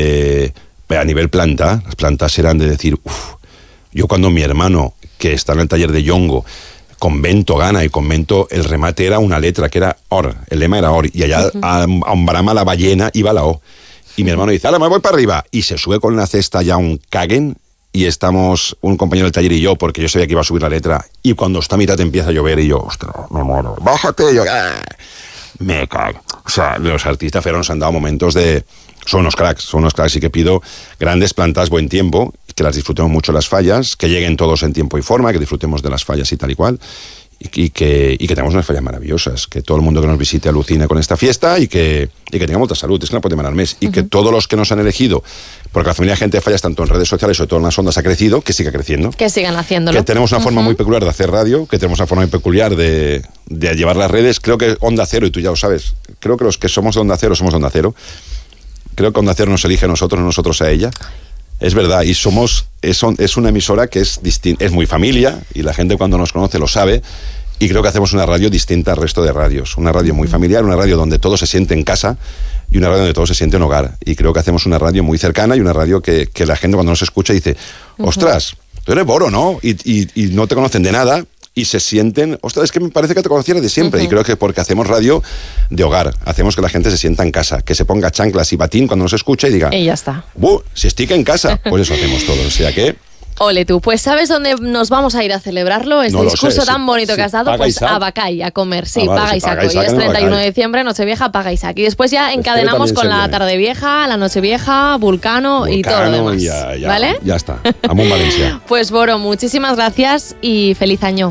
Speaker 31: planta. Las plantas eran de decir, yo cuando mi hermano, que está en el taller de Yongo, Convento gana, y Convento el remate era una letra que era OR, el lema era OR, y allá a Umbrama la ballena iba la O, y mi hermano dice, ahora me voy para arriba, y se sube con la cesta ya un caguen, y estamos un compañero del taller y yo, porque yo sabía que iba a subir la letra, y cuando está a mitad empieza a llover y yo, ostras, me muero, bájate, y yo, me cago. O sea, los artistas feroz nos han dado momentos de... Son unos cracks, y que pido grandes plantas, buen tiempo, que las disfrutemos mucho las fallas, que lleguen todos en tiempo y forma, que disfrutemos de las fallas y tal y cual, y que tengamos unas fallas maravillosas, que todo el mundo que nos visite alucine con esta fiesta y que tenga mucha salud, es que la podemos al mes, y que todos los que nos han elegido, porque la familia de gente de Fallas, tanto en redes sociales, sobre todo en las ondas, ha crecido, que siga creciendo.
Speaker 4: Que sigan haciéndolo.
Speaker 31: Que tenemos una forma muy peculiar de hacer radio, que tenemos una forma muy peculiar de llevar las redes. Creo que Onda Cero, y tú ya lo sabes, creo que los que somos de Onda Cero somos de Onda Cero. Creo que Onda Cero nos elige a nosotros, no nosotros a ella. Es verdad, y es una emisora que es muy familia, y la gente cuando nos conoce lo sabe, y creo que hacemos una radio distinta al resto de radios. Una radio muy familiar, una radio donde todo se siente en casa, y una radio donde todo se siente en hogar. Y creo que hacemos una radio muy cercana, y una radio que la gente cuando nos escucha dice, ostras, tú eres Boro, ¿no? Y no te conocen de nada, y se sienten, ostras, es que me parece que te conociera de siempre. Y creo que porque hacemos radio de hogar, hacemos que la gente se sienta en casa, que se ponga chanclas y batín cuando nos escucha y diga,
Speaker 4: y ya está.
Speaker 31: Si estic en casa, pues eso hacemos todo. O sea que...
Speaker 4: Ole tú, pues ¿sabes dónde nos vamos a ir a celebrarlo? Este discurso tan bonito que has dado, pues a Bacay, a comer, sí, paga y saco. Y es 31 de diciembre, Nochevieja, paga y saco. Y después ya encadenamos con la tarde vieja, la Nochevieja, Vulcano y todo lo demás.
Speaker 31: Ya,
Speaker 4: ¿vale?
Speaker 31: Ya está, amo Valencia.
Speaker 4: Pues Boro, muchísimas gracias y feliz año.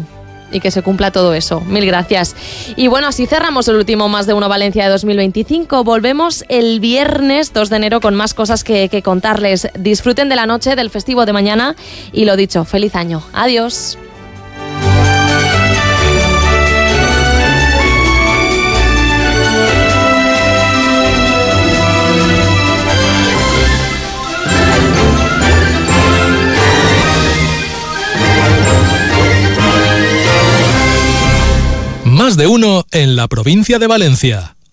Speaker 4: y que se cumpla todo eso. Mil gracias. Y bueno, así cerramos el último Más de Uno Valencia de 2025. Volvemos el viernes 2 de enero con más cosas que contarles. Disfruten de la noche, del festivo de mañana y lo dicho, feliz año. Adiós.
Speaker 1: Más de uno en la provincia de Valencia.